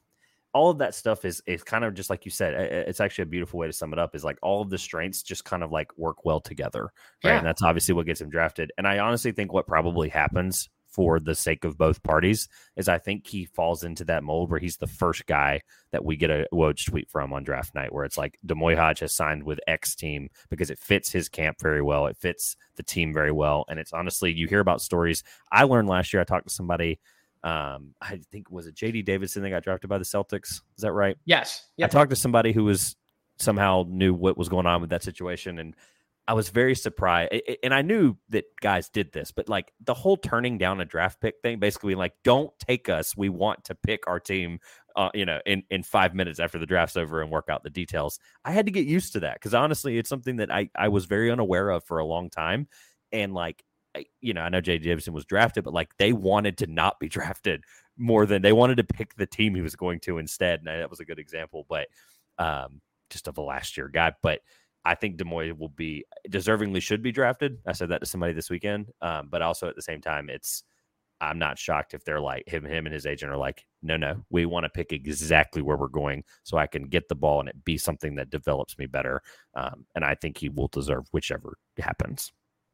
all of that stuff is is kind of just like you said. It's actually a beautiful way to sum it up. Is like all of the strengths just kind of like work well together, right? Yeah. And that's obviously what gets him drafted. And I honestly think what probably happens for the sake of both parties is I think he falls into that mold where he's the first guy that we get a Woj tweet from on draft night, where it's like D'Moi Hodge has signed with X team because it fits his camp very well. It fits the team very well. And it's honestly, you hear about stories. I learned last year, I talked to somebody, um, I think, was it J D Davidson that got drafted by the Celtics? Is that right? Yes. Yep. I talked to somebody who was somehow knew what was going on with that situation. And I was very surprised, and I knew that guys did this, but like the whole turning down a draft pick thing, basically like, don't take us. We want to pick our team, uh, you know, in, in five minutes after the draft's over and work out the details. I had to get used to that because honestly, it's something that I, I was very unaware of for a long time. And like, I, you know, I know J D Davidson was drafted, but like they wanted to not be drafted more than they wanted to pick the team he was going to instead. And that was a good example, but um, just of a last year guy, but I think D'Moi will be deservingly should be drafted. I said that to somebody this weekend. Um, but also at the same time, it's, I'm not shocked if they're like him, him and his agent are like, no, no, we want to pick exactly where we're going so I can get the ball and it be something that develops me better. Um, and I think he will deserve whichever happens.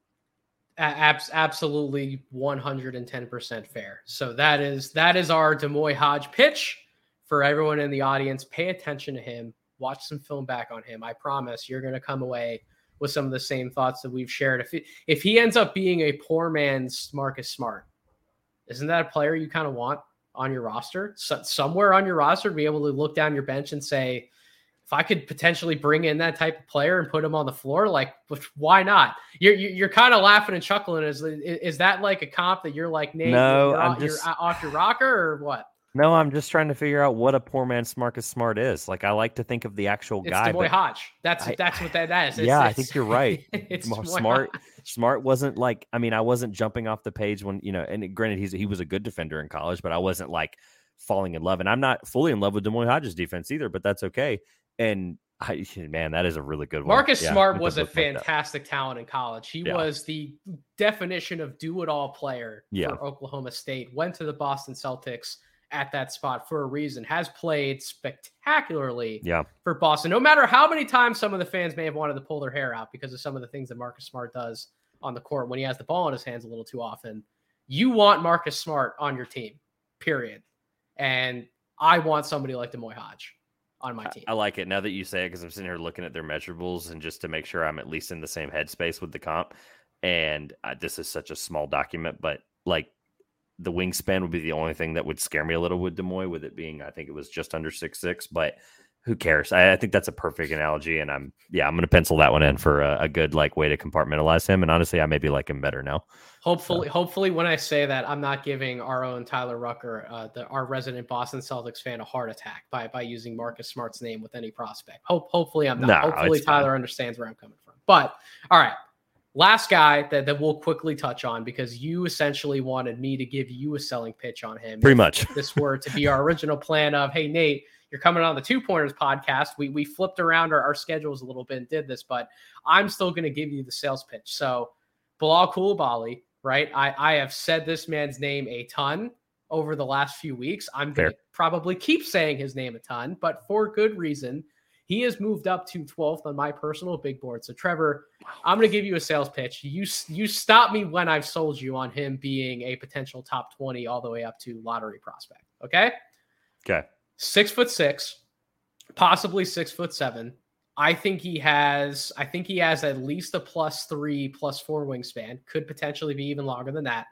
Abs- absolutely one hundred ten percent fair. So that is, that is our D'Moi Hodge pitch for everyone in the audience. Pay attention to him. Watch some film back on him. I promise you're going to come away with some of the same thoughts that we've shared. If he, if he ends up being a poor man's Marcus Smart, isn't that a player you kind of want on your roster? So, somewhere on your roster to be able to look down your bench and say, if I could potentially bring in that type of player and put him on the floor, like, why not? You're you're kind of laughing and chuckling. Is is that like a comp that you're like, Nate, no, you're, I'm off, just... you're off your rocker or what? No, I'm just trying to figure out what a poor man's Marcus Smart is. Like, I like to think of the actual it's guy. It's D'Moi Hodge. That's I, that's what that is. It's, yeah, it's, I think you're right. It's Smart. Smart wasn't like. I mean, I wasn't jumping off the page when you know. And granted, he's he was a good defender in college, but I wasn't like falling in love. And I'm not fully in love with D'Moi Hodge's defense either. But that's okay. And I, man, that is a really good one. Marcus yeah, Smart was a fantastic like talent in college. He yeah. was the definition of do-it-all player yeah. for Oklahoma State. Went to the Boston Celtics at that spot for a reason. Has played spectacularly yeah. for Boston. No matter how many times some of the fans may have wanted to pull their hair out because of some of the things that Marcus Smart does on the court when he has the ball in his hands a little too often. You want Marcus Smart on your team, period. And I want somebody like D'Moi Hodge on my team. I, I like it now that you say it because I'm sitting here looking at their measurables and just to make sure I'm at least in the same headspace with the comp. And uh, this is such a small document, but like the wingspan would be the only thing that would scare me a little with D'Moi, with it being, I think it was just under six six, but who cares? I, I think that's a perfect analogy. And I'm, yeah, I'm going to pencil that one in for a, a good like way to compartmentalize him. And honestly, I maybe like him better now. Hopefully, so. hopefully when I say that, I'm not giving our own Tyler Rucker, uh, the, our resident Boston Celtics fan, a heart attack by, by using Marcus Smart's name with any prospect. Hope, hopefully I'm not. No, hopefully Tyler fine. understands where I'm coming from. But all right. Last guy that, that we'll quickly touch on because you essentially wanted me to give you a selling pitch on him. Pretty if, much. If this were to be our original plan of, hey, Nate, you're coming on the Two Pointers podcast. We we flipped around our, our schedules a little bit and did this, but I'm still going to give you the sales pitch. So Bilal Coulibaly, right? I, I have said this man's name a ton over the last few weeks. I'm going to probably keep saying his name a ton, but for good reason. He has moved up to twelfth on my personal big board. So, Trevor, I'm going to give you a sales pitch. You you stop me when I've sold you on him being a potential top twenty all the way up to lottery prospect. Okay? Okay. Six foot six, possibly six foot seven. I think he has, I think he has at least a plus three, plus four wingspan. Could potentially be even longer than that.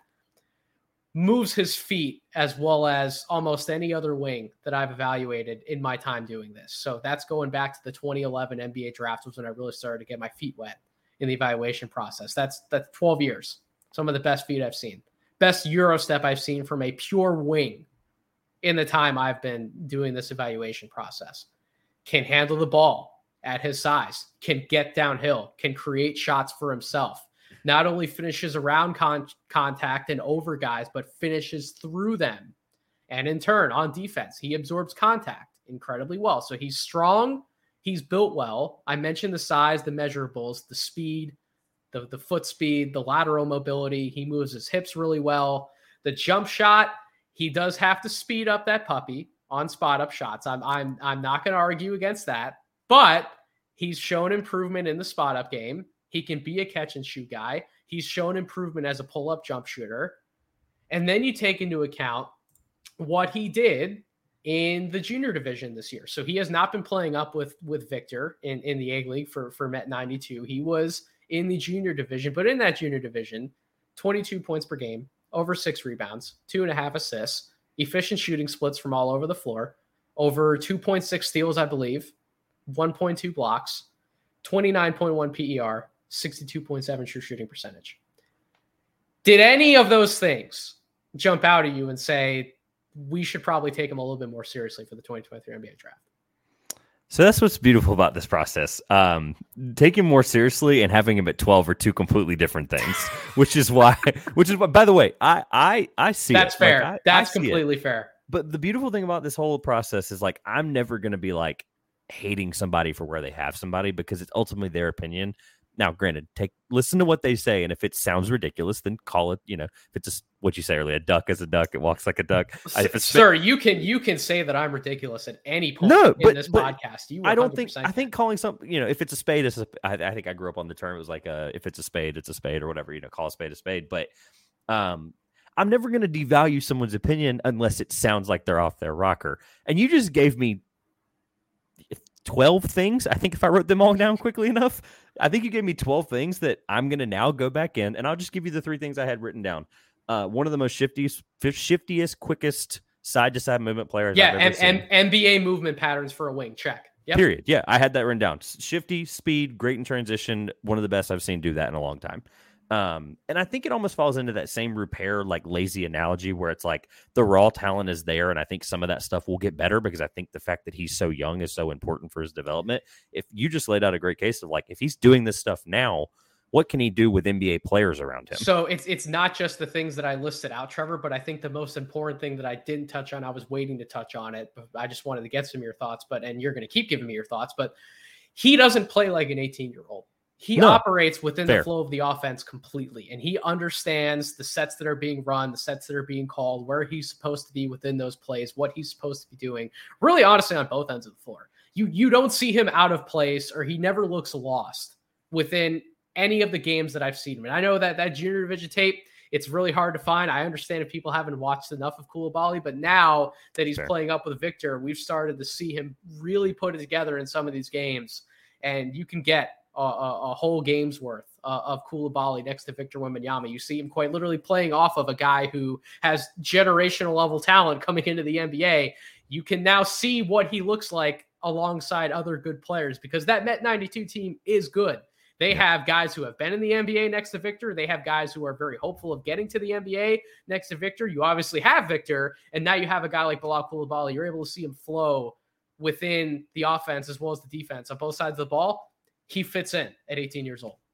Moves his feet as well as almost any other wing that I've evaluated in my time doing this. So that's going back to the twenty eleven N B A draft was when I really started to get my feet wet in the evaluation process. That's that's twelve years. Some of the best feet I've seen. Best Euro step I've seen from a pure wing in the time I've been doing this evaluation process. Can handle the ball at his size, can get downhill, can create shots for himself. Not only finishes around con- contact and over guys, but finishes through them. And in turn, on defense, he absorbs contact incredibly well. So he's strong. He's built well. I mentioned the size, the measurables, the speed, the, the foot speed, the lateral mobility. He moves his hips really well. The jump shot, he does have to speed up that puppy. on spot up shots. I'm I'm I'm not going to argue against that, but he's shown improvement in the spot up game. He can be a catch and shoot guy. He's shown improvement as a pull up jump shooter. And then you take into account what he did in the junior division this year. So he has not been playing up with, with Victor in, in the A League for, for Met ninety-two. He was in the junior division, but in that junior division, twenty-two points per game, over six rebounds, two and a half assists, efficient shooting splits from all over the floor, over two point six steals, I believe, one point two blocks, twenty-nine point one P E R, sixty-two point seven true shooting percentage. Did any of those things jump out at you and say, we should probably take him a little bit more seriously for the twenty twenty-three N B A draft? So that's what's beautiful about this process. Um, taking him more seriously and having him at twelve are two completely different things, which is why, which is why, by the way, I, I, I see That's it. fair. Like, I, that's I completely it. fair. But the beautiful thing about this whole process is like, I'm never going to be like hating somebody for where they have somebody because it's ultimately their opinion. Now, granted, take listen to what they say, and if it sounds ridiculous, then call it. You know, if it's just what you say earlier, a duck is a duck, it walks like a duck. S- if it's sir, you can you can say that I'm ridiculous at any point no, in but, this but podcast. You I don't think can. I think calling something, you know, if it's a spade, it's a, I, I think I grew up on the term. It was like a, if it's a spade, it's a spade or whatever. You know, call a spade a spade. But um, I'm never going to devalue someone's opinion unless it sounds like they're off their rocker. And you just gave me twelve things. I think if I wrote them all down quickly enough, I think you gave me twelve things that I'm going to now go back in, and I'll just give you the three things I had written down. Uh, one of the most shiftiest, shiftiest, quickest side-to-side movement players yeah, I've ever and, seen. and N B A movement patterns for a wing. Check. Yep. Period. Yeah, I had that written down. Shifty, speed, great in transition. One of the best I've seen do that in a long time. Um, and I think it almost falls into that same repair, like lazy analogy where it's like the raw talent is there. And I think some of that stuff will get better because I think the fact that he's so young is so important for his development. If you just laid out a great case of like, if he's doing this stuff now, what can he do with N B A players around him? So it's it's not just the things that I listed out, Trevor, but I think the most important thing that I didn't touch on, I was waiting to touch on it, but I just wanted to get some of your thoughts, but, and you're going to keep giving me your thoughts, but he doesn't play like an eighteen year old. He no, operates within fair. the flow of the offense completely, and he understands the sets that are being run, the sets that are being called, where he's supposed to be within those plays, what he's supposed to be doing, really honestly on both ends of the floor. You, you don't see him out of place, or he never looks lost within any of the games that I've seen him. And I know that that junior division tape, it's really hard to find. I understand if people haven't watched enough of Coulibaly, but now that he's Fair. playing up with Victor, we've started to see him really put it together in some of these games, and you can get a, a, a whole game's worth uh, of Coulibaly next to Victor Wembanyama. You see him quite literally playing off of a guy who has generational level talent coming into the N B A. You can now see what he looks like alongside other good players because that Met ninety-two team is good. They yeah. have guys who have been in the N B A next to Victor. They have guys who are very hopeful of getting to the N B A next to Victor. You obviously have Victor, and now you have a guy like Bilal Coulibaly. You're able to see him flow within the offense as well as the defense on both sides of the ball. He fits in at eighteen years old.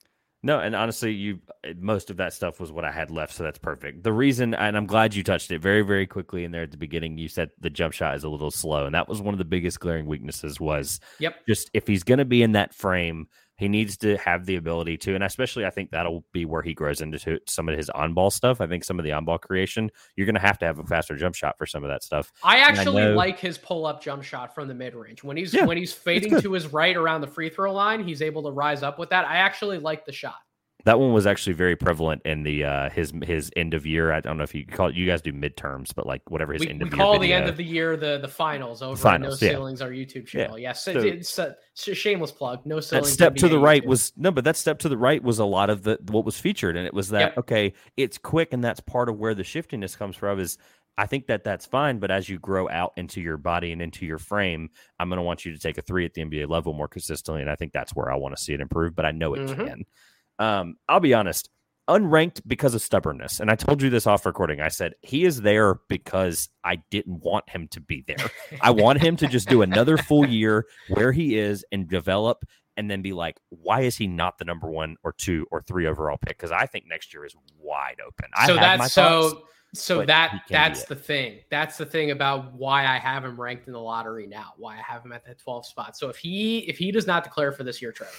No, and honestly, you most of that stuff was what I had left, so that's perfect. The reason, and I'm glad you touched it very, very quickly in there at the beginning, you said the jump shot is a little slow, and that was one of the biggest glaring weaknesses was yep. just if he's going to be in that frame, he needs to have the ability to, and especially I think that'll be where he grows into some of his on-ball stuff. I think some of the on-ball creation, you're going to have to have a faster jump shot for some of that stuff. I actually I know, like his pull-up jump shot from the mid-range. When he's yeah, when he's fading to his right around the free throw line, he's able to rise up with that. I actually like the shot. That one was actually very prevalent in the uh, his his end of year. I don't know if you call it, you guys do midterms, but like whatever his we, end we of year. We call video. the end of the year the the finals over finals, at No yeah. Ceilings, our YouTube channel. Yeah. Yes, so, it's, it's, it's a shameless plug. No Ceilings. That step N B A to the right YouTube. was no, but that step to the right was a lot of the what was featured, and it was that yep. okay, it's quick, and that's part of where the shiftiness comes from. Is I think that that's fine, but as you grow out into your body and into your frame, I'm going to want you to take a three at the N B A level more consistently, and I think that's where I want to see it improve. But I know it mm-hmm. can. Um, I'll be honest. Unranked because of stubbornness. And I told you this off recording. I said, he is there because I didn't want him to be there. I want him to just do another full year where he is and develop and then be like, why is he not the number one or two or three overall pick? Because I think next year is wide open. So I that's my so thoughts, so that that's the it. thing. That's the thing about why I have him ranked in the lottery now, why I have him at the twelfth spot. So if he if he does not declare for this year, Trevor,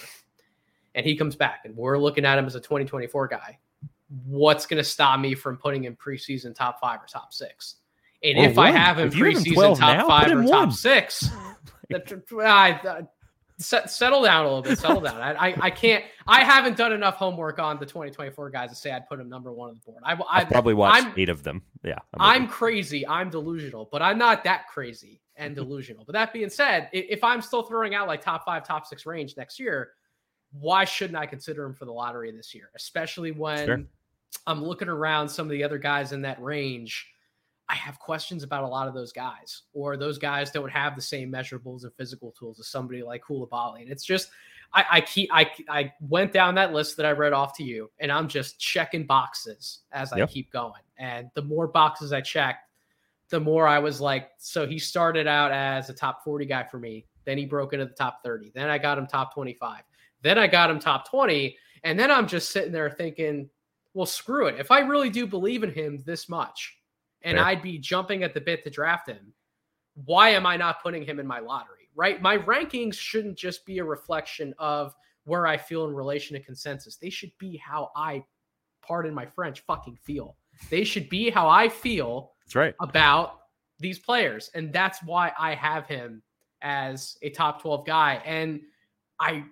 and he comes back and we're looking at him as a twenty twenty-four guy, what's going to stop me from putting him preseason top five or top six? And or if one. I have him if you have him preseason top now, five or one. top six, that, I, I, settle down a little bit. Settle down. I, I, I can't. I haven't done enough homework on the twenty twenty-four guys to say I'd put him number one on the board. I, I I've probably watched I'm, eight of them. Yeah, I'm, I'm crazy. I'm delusional, but I'm not that crazy and delusional. But that being said, if I'm still throwing out like top five, top six range next year, why shouldn't I consider him for the lottery this year? Especially when sure. I'm looking around some of the other guys in that range. I have questions about a lot of those guys, or those guys don't have the same measurables and physical tools as somebody like Koulibaly. And it's just, I, I keep, I, I went down that list that I read off to you, and I'm just checking boxes as yep. I keep going. And the more boxes I checked, the more I was like, so he started out as a top forty guy for me. Then he broke into the top thirty. Then I got him top twenty-five. Then I got him top twenty. And then I'm just sitting there thinking, well, screw it. If I really do believe in him this much, and Fair. I'd be jumping at the bit to draft him, why am I not putting him in my lottery, right? My rankings shouldn't just be a reflection of where I feel in relation to consensus. They should be how I, pardon my French, fucking feel. They should be how I feel that's right. about these players. And that's why I have him as a top twelve guy. And I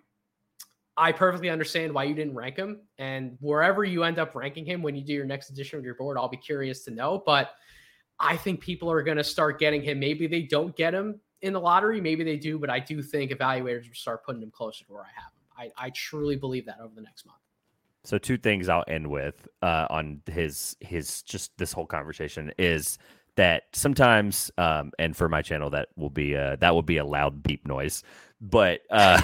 I perfectly understand why you didn't rank him, and wherever you end up ranking him when you do your next edition of your board, I'll be curious to know. But I think people are going to start getting him. Maybe they don't get him in the lottery. Maybe they do, but I do think evaluators will start putting him closer to where I have him. I, I truly believe that over the next month. So two things I'll end with uh, on his, his, just this whole conversation is that sometimes, um, and for my channel, that will be a, that will be a loud beep noise. But uh,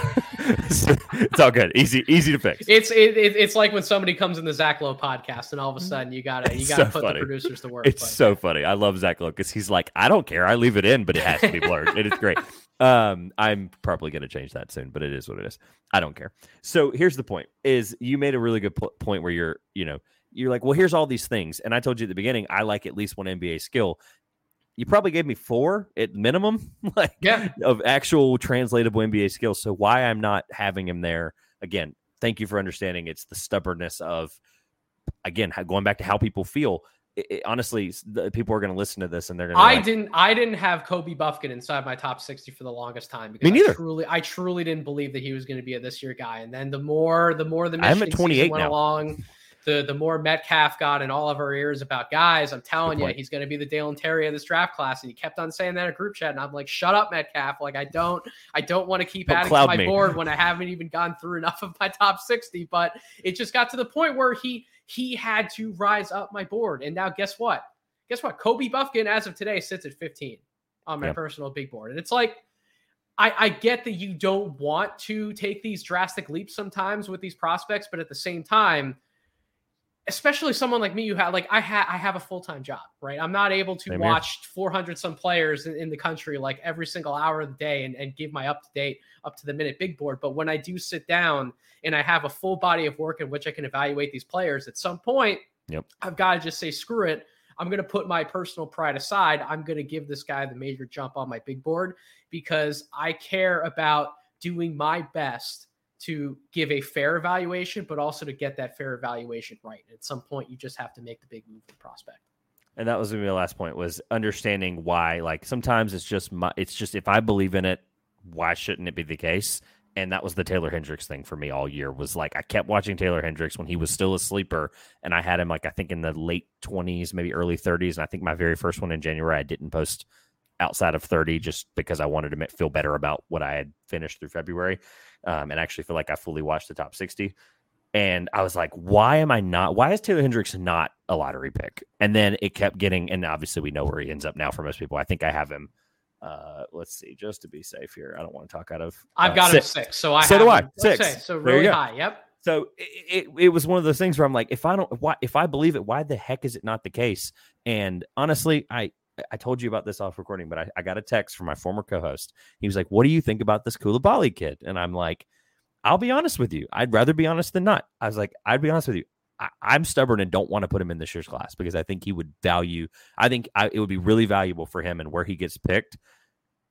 it's all good, easy, easy to fix. It's it, it, it's like when somebody comes in the Zach Lowe podcast, and all of a sudden you gotta you gotta so put funny. the producers to work. It's but. so funny. I love Zach Lowe because he's like, I don't care, I leave it in, but it has to be blurred. It is great. Um, I'm probably gonna change that soon, but it is what it is. I don't care. So here's the point: is you made a really good po- point where you're, you know, you're like, well, here's all these things, and I told you at the beginning, I like at least one N B A skill. You probably gave me four at minimum, like yeah. of actual translatable N B A skills. So why I'm not having him there again? Thank you for understanding. It's the stubbornness of, again, going back to how people feel. It, it, honestly, the, people are going to listen to this and they're going to. I like, didn't. I didn't have Kobe Buffkin inside my top sixty for the longest time because me neither. I truly, I truly didn't believe that he was going to be a this year guy. And then the more, the more the Michigan I'm at twenty-eight went now. along. The, the more Metcalf got in all of our ears about guys, I'm telling you, he's going to be the Dalen Terry of this draft class. And he kept on saying that in a group chat. And I'm like, shut up, Metcalf. Like, I don't, I don't want to keep don't adding to my me. board when I haven't even gone through enough of my top sixty. But it just got to the point where he, he had to rise up my board. And now guess what? Guess what? Kobe Buffkin, as of today, sits at fifteen on my yep. personal big board. And it's like, I, I get that you don't want to take these drastic leaps sometimes with these prospects, but at the same time, especially someone like me who had like I have I have a full-time job, right? I'm not able to Same watch here. four hundred some players in, in the country like every single hour of the day and, and give my up-to-date, up-to-the-minute big board. But when I do sit down and I have a full body of work in which I can evaluate these players, at some point, yep. I've got to just say, screw it. I'm going to put my personal pride aside. I'm going to give this guy the major jump on my big board because I care about doing my best to give a fair evaluation, but also to get that fair evaluation right. At some point, you just have to make the big move to prospect. And that was going to be the last point, was understanding why, like, sometimes it's just, my, it's just, if I believe in it, why shouldn't it be the case? And that was the Taylor Hendricks thing for me all year, was like, I kept watching Taylor Hendricks when he was still a sleeper. And I had him, like, I think in the late twenties, maybe early thirties. And I think my very first one in January, I didn't post outside of thirty just because I wanted to feel better about what I had finished through February. Um, and actually feel like I fully watched the top sixty. And I was like, why am I not? Why is Taylor Hendricks not a lottery pick? And then it kept getting, and obviously we know where he ends up now for most people. I think I have him. Uh, let's see, just to be safe here. I don't want to talk out of. Uh, I've got six. him six. So I so have do I. him, Six. Say, so really high. Yep. So it, it it was one of those things where I'm like, if I don't, why, if I believe it, why the heck is it not the case? And honestly, I. I told you about this off recording, but I, I got a text from my former co-host. He was like, what do you think about this Koulibaly kid? And I'm like, I'll be honest with you. I'd rather be honest than not. I was like, I'd be honest with you. I, I'm stubborn and don't want to put him in this year's class because I think he would value, I think I, it would be really valuable for him and where he gets picked.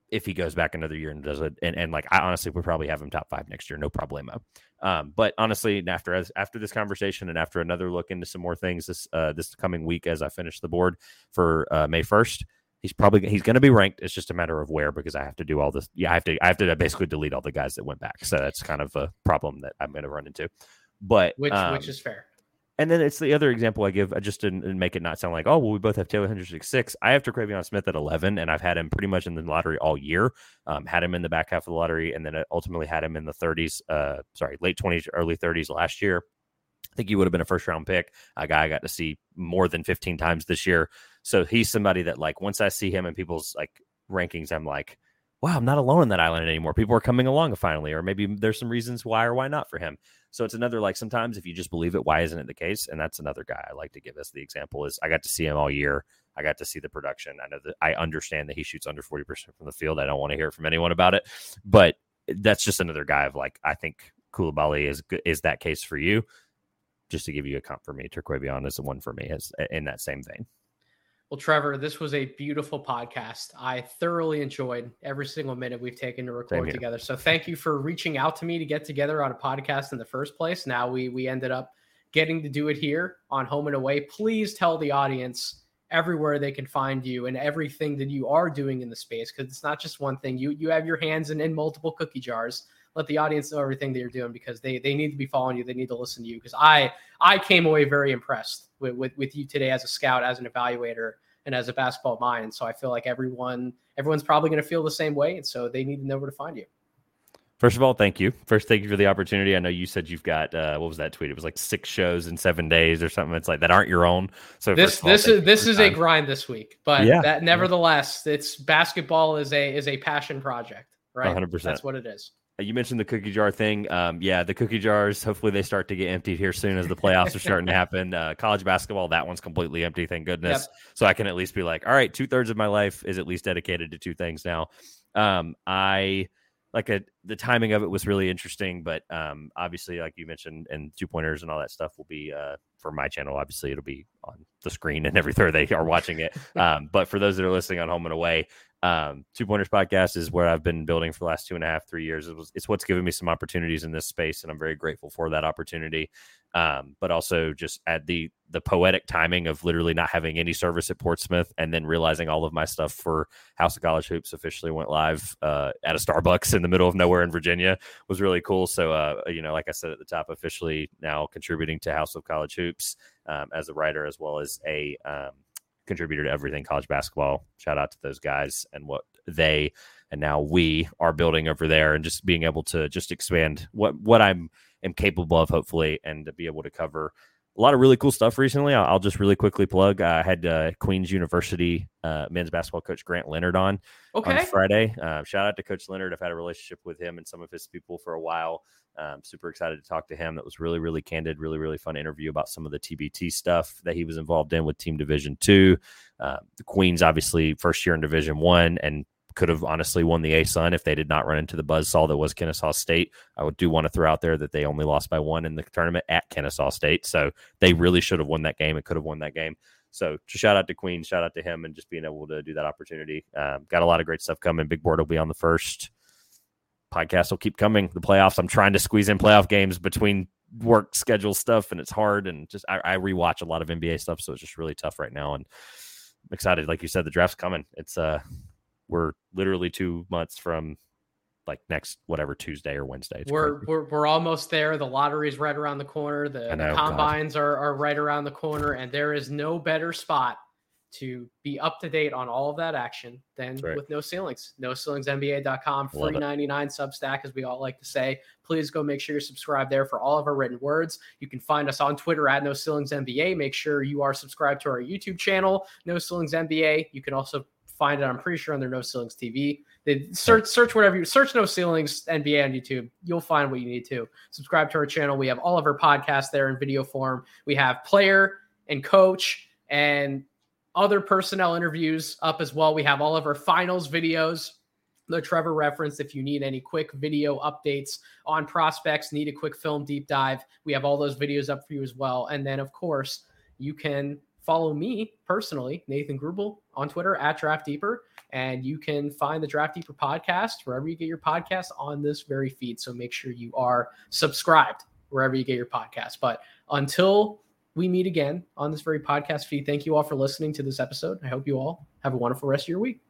if he goes back another year and does it. And, and like, I honestly would probably have him top five next year. No problemo. Um, but honestly, after, as after this conversation and after another look into some more things this, uh, this coming week, as I finish the board for uh, May first, he's probably, he's going to be ranked. It's just a matter of where, because I have to do all this. Yeah. I have to, I have to basically delete all the guys that went back. So that's kind of a problem that I'm going to run into, but which, um, which is fair. And then it's the other example I give, I just didn't make it not sound like, oh, well, we both have Taylor Hendricks at six. I have Terquavion Smith at eleven, and I've had him pretty much in the lottery all year. Um, had him in the back half of the lottery, and then ultimately had him in the thirties, uh, sorry, late twenties, early thirties last year. I think he would have been a first round pick, a guy I got to see more than fifteen times this year. So he's somebody that, like, once I see him in people's like rankings, I'm like, wow, I'm not alone in that island anymore. People are coming along finally, or maybe there's some reasons why or why not for him. So it's another, like, sometimes if you just believe it, why isn't it the case? And that's another guy I like to give as the example is I got to see him all year. I got to see the production. I know that I understand that he shoots under forty percent from the field. I don't want to hear from anyone about it, but that's just another guy of like, I think Coulibaly is is that case for you. Just to give you a comp for me, Terquavion is the one for me as in that same vein. Well, Trevor, this was a beautiful podcast. I thoroughly enjoyed every single minute we've taken to record together. So thank you for reaching out to me to get together on a podcast in the first place. Now we we ended up getting to do it here on Home and Away. Please tell the audience everywhere they can find you and everything that you are doing in the space, because it's not just one thing. You you have your hands in, in multiple cookie jars. Let the audience know everything that you're doing, because they they need to be following you. They need to listen to you, because I I came away very impressed with, with, with you today as a scout, as an evaluator, and as a basketball mind. So I feel like everyone everyone's probably going to feel the same way, and so they need to know where to find you. First of all, thank you. First, thank you for the opportunity. I know you said you've got uh, what was that tweet? It was like six shows in seven days or something. It's like that aren't your own. So this all, this is this is time. a grind this week, but yeah. that nevertheless, it's basketball is a is a passion project, right? one hundred percent. That's what it is. You mentioned the cookie jar thing. Um, yeah, the cookie jars, hopefully they start to get emptied here soon as the playoffs are starting to happen. Uh, college basketball, that one's completely empty, thank goodness. Yep. So I can at least be like, all right, two thirds of my life is at least dedicated to two things now. Um, I like a, the timing of it was really interesting, but um, obviously, like you mentioned, and two pointers and all that stuff will be uh, for my channel. Obviously, it'll be on the screen and everywhere they are watching it. Um, but for those that are listening on Home and Away, Um, Two Pointers Podcast is where I've been building for the last two and a half, three years. It was, it's what's given me some opportunities in this space, and I'm very grateful for that opportunity. Um, but also just at the the poetic timing of literally not having any service at Portsmouth, and then realizing all of my stuff for House of College Hoops officially went live uh, at a Starbucks in the middle of nowhere in Virginia was really cool. So, uh, you know, like I said at the top, officially now contributing to House of College Hoops um, as a writer, as well as a um, contributor to everything college basketball. Shout out to those guys and what they and now we are building over there, and just being able to just expand what what I'm am capable of, hopefully, and to be able to cover a lot of really cool stuff recently. I'll, I'll just really quickly plug. I had uh, Queens University uh, men's basketball coach Grant Leonard on okay. on Friday. Uh, shout out to Coach Leonard. I've had a relationship with him and some of his people for a while. Um, super excited to talk to him. That was really, really candid, really, really fun interview about some of the T B T stuff that he was involved in with Team Division Two. Uh, the Queens, obviously, first year in Division One, and could have honestly won the A-Sun if they did not run into the buzzsaw that was Kennesaw State. I would do want to throw out there that they only lost by one in the tournament at Kennesaw State, so they really should have won that game. It could have won that game. So just shout out to Queens, shout out to him, and just being able to do that opportunity. Um, got a lot of great stuff coming. Big Board will be on the first. Podcast will keep coming. The playoffs, I'm trying to squeeze in playoff games between work schedule stuff, and it's hard. And just I, I rewatch a lot of N B A stuff, so it's just really tough right now. And I'm excited. Like you said, the draft's coming. It's uh, we're literally two months from like next whatever Tuesday or Wednesday. It's we're crazy. we're we're almost there. The lottery's right around the corner. The, know, the combines are are right around the corner, and there is no better spot to be up to date on all of that action than right. with No Ceilings. no ceilings N B A dot com, free ninety-nine Substack, as we all like to say. Please go make sure you're subscribed there for all of our written words. You can find us on Twitter at No Ceilings N B A. Make sure you are subscribed to our YouTube channel, No Ceilings N B A. You can also find it, I'm pretty sure, under No Ceilings T V. They search search whatever you search No Ceilings N B A on YouTube. You'll find what you need to. Subscribe to our channel. We have all of our podcasts there in video form. We have player and coach and other personnel interviews up as well. We have all of our finals videos that Trevor referenced. If you need any quick video updates on prospects, need a quick film deep dive, we have all those videos up for you as well. And then, of course, you can follow me personally, Nathan Grubel, on Twitter at Draft Deeper. And you can find the Draft Deeper podcast wherever you get your podcast on this very feed. So make sure you are subscribed wherever you get your podcast. But until we meet again on this very podcast feed, thank you all for listening to this episode. I hope you all have a wonderful rest of your week.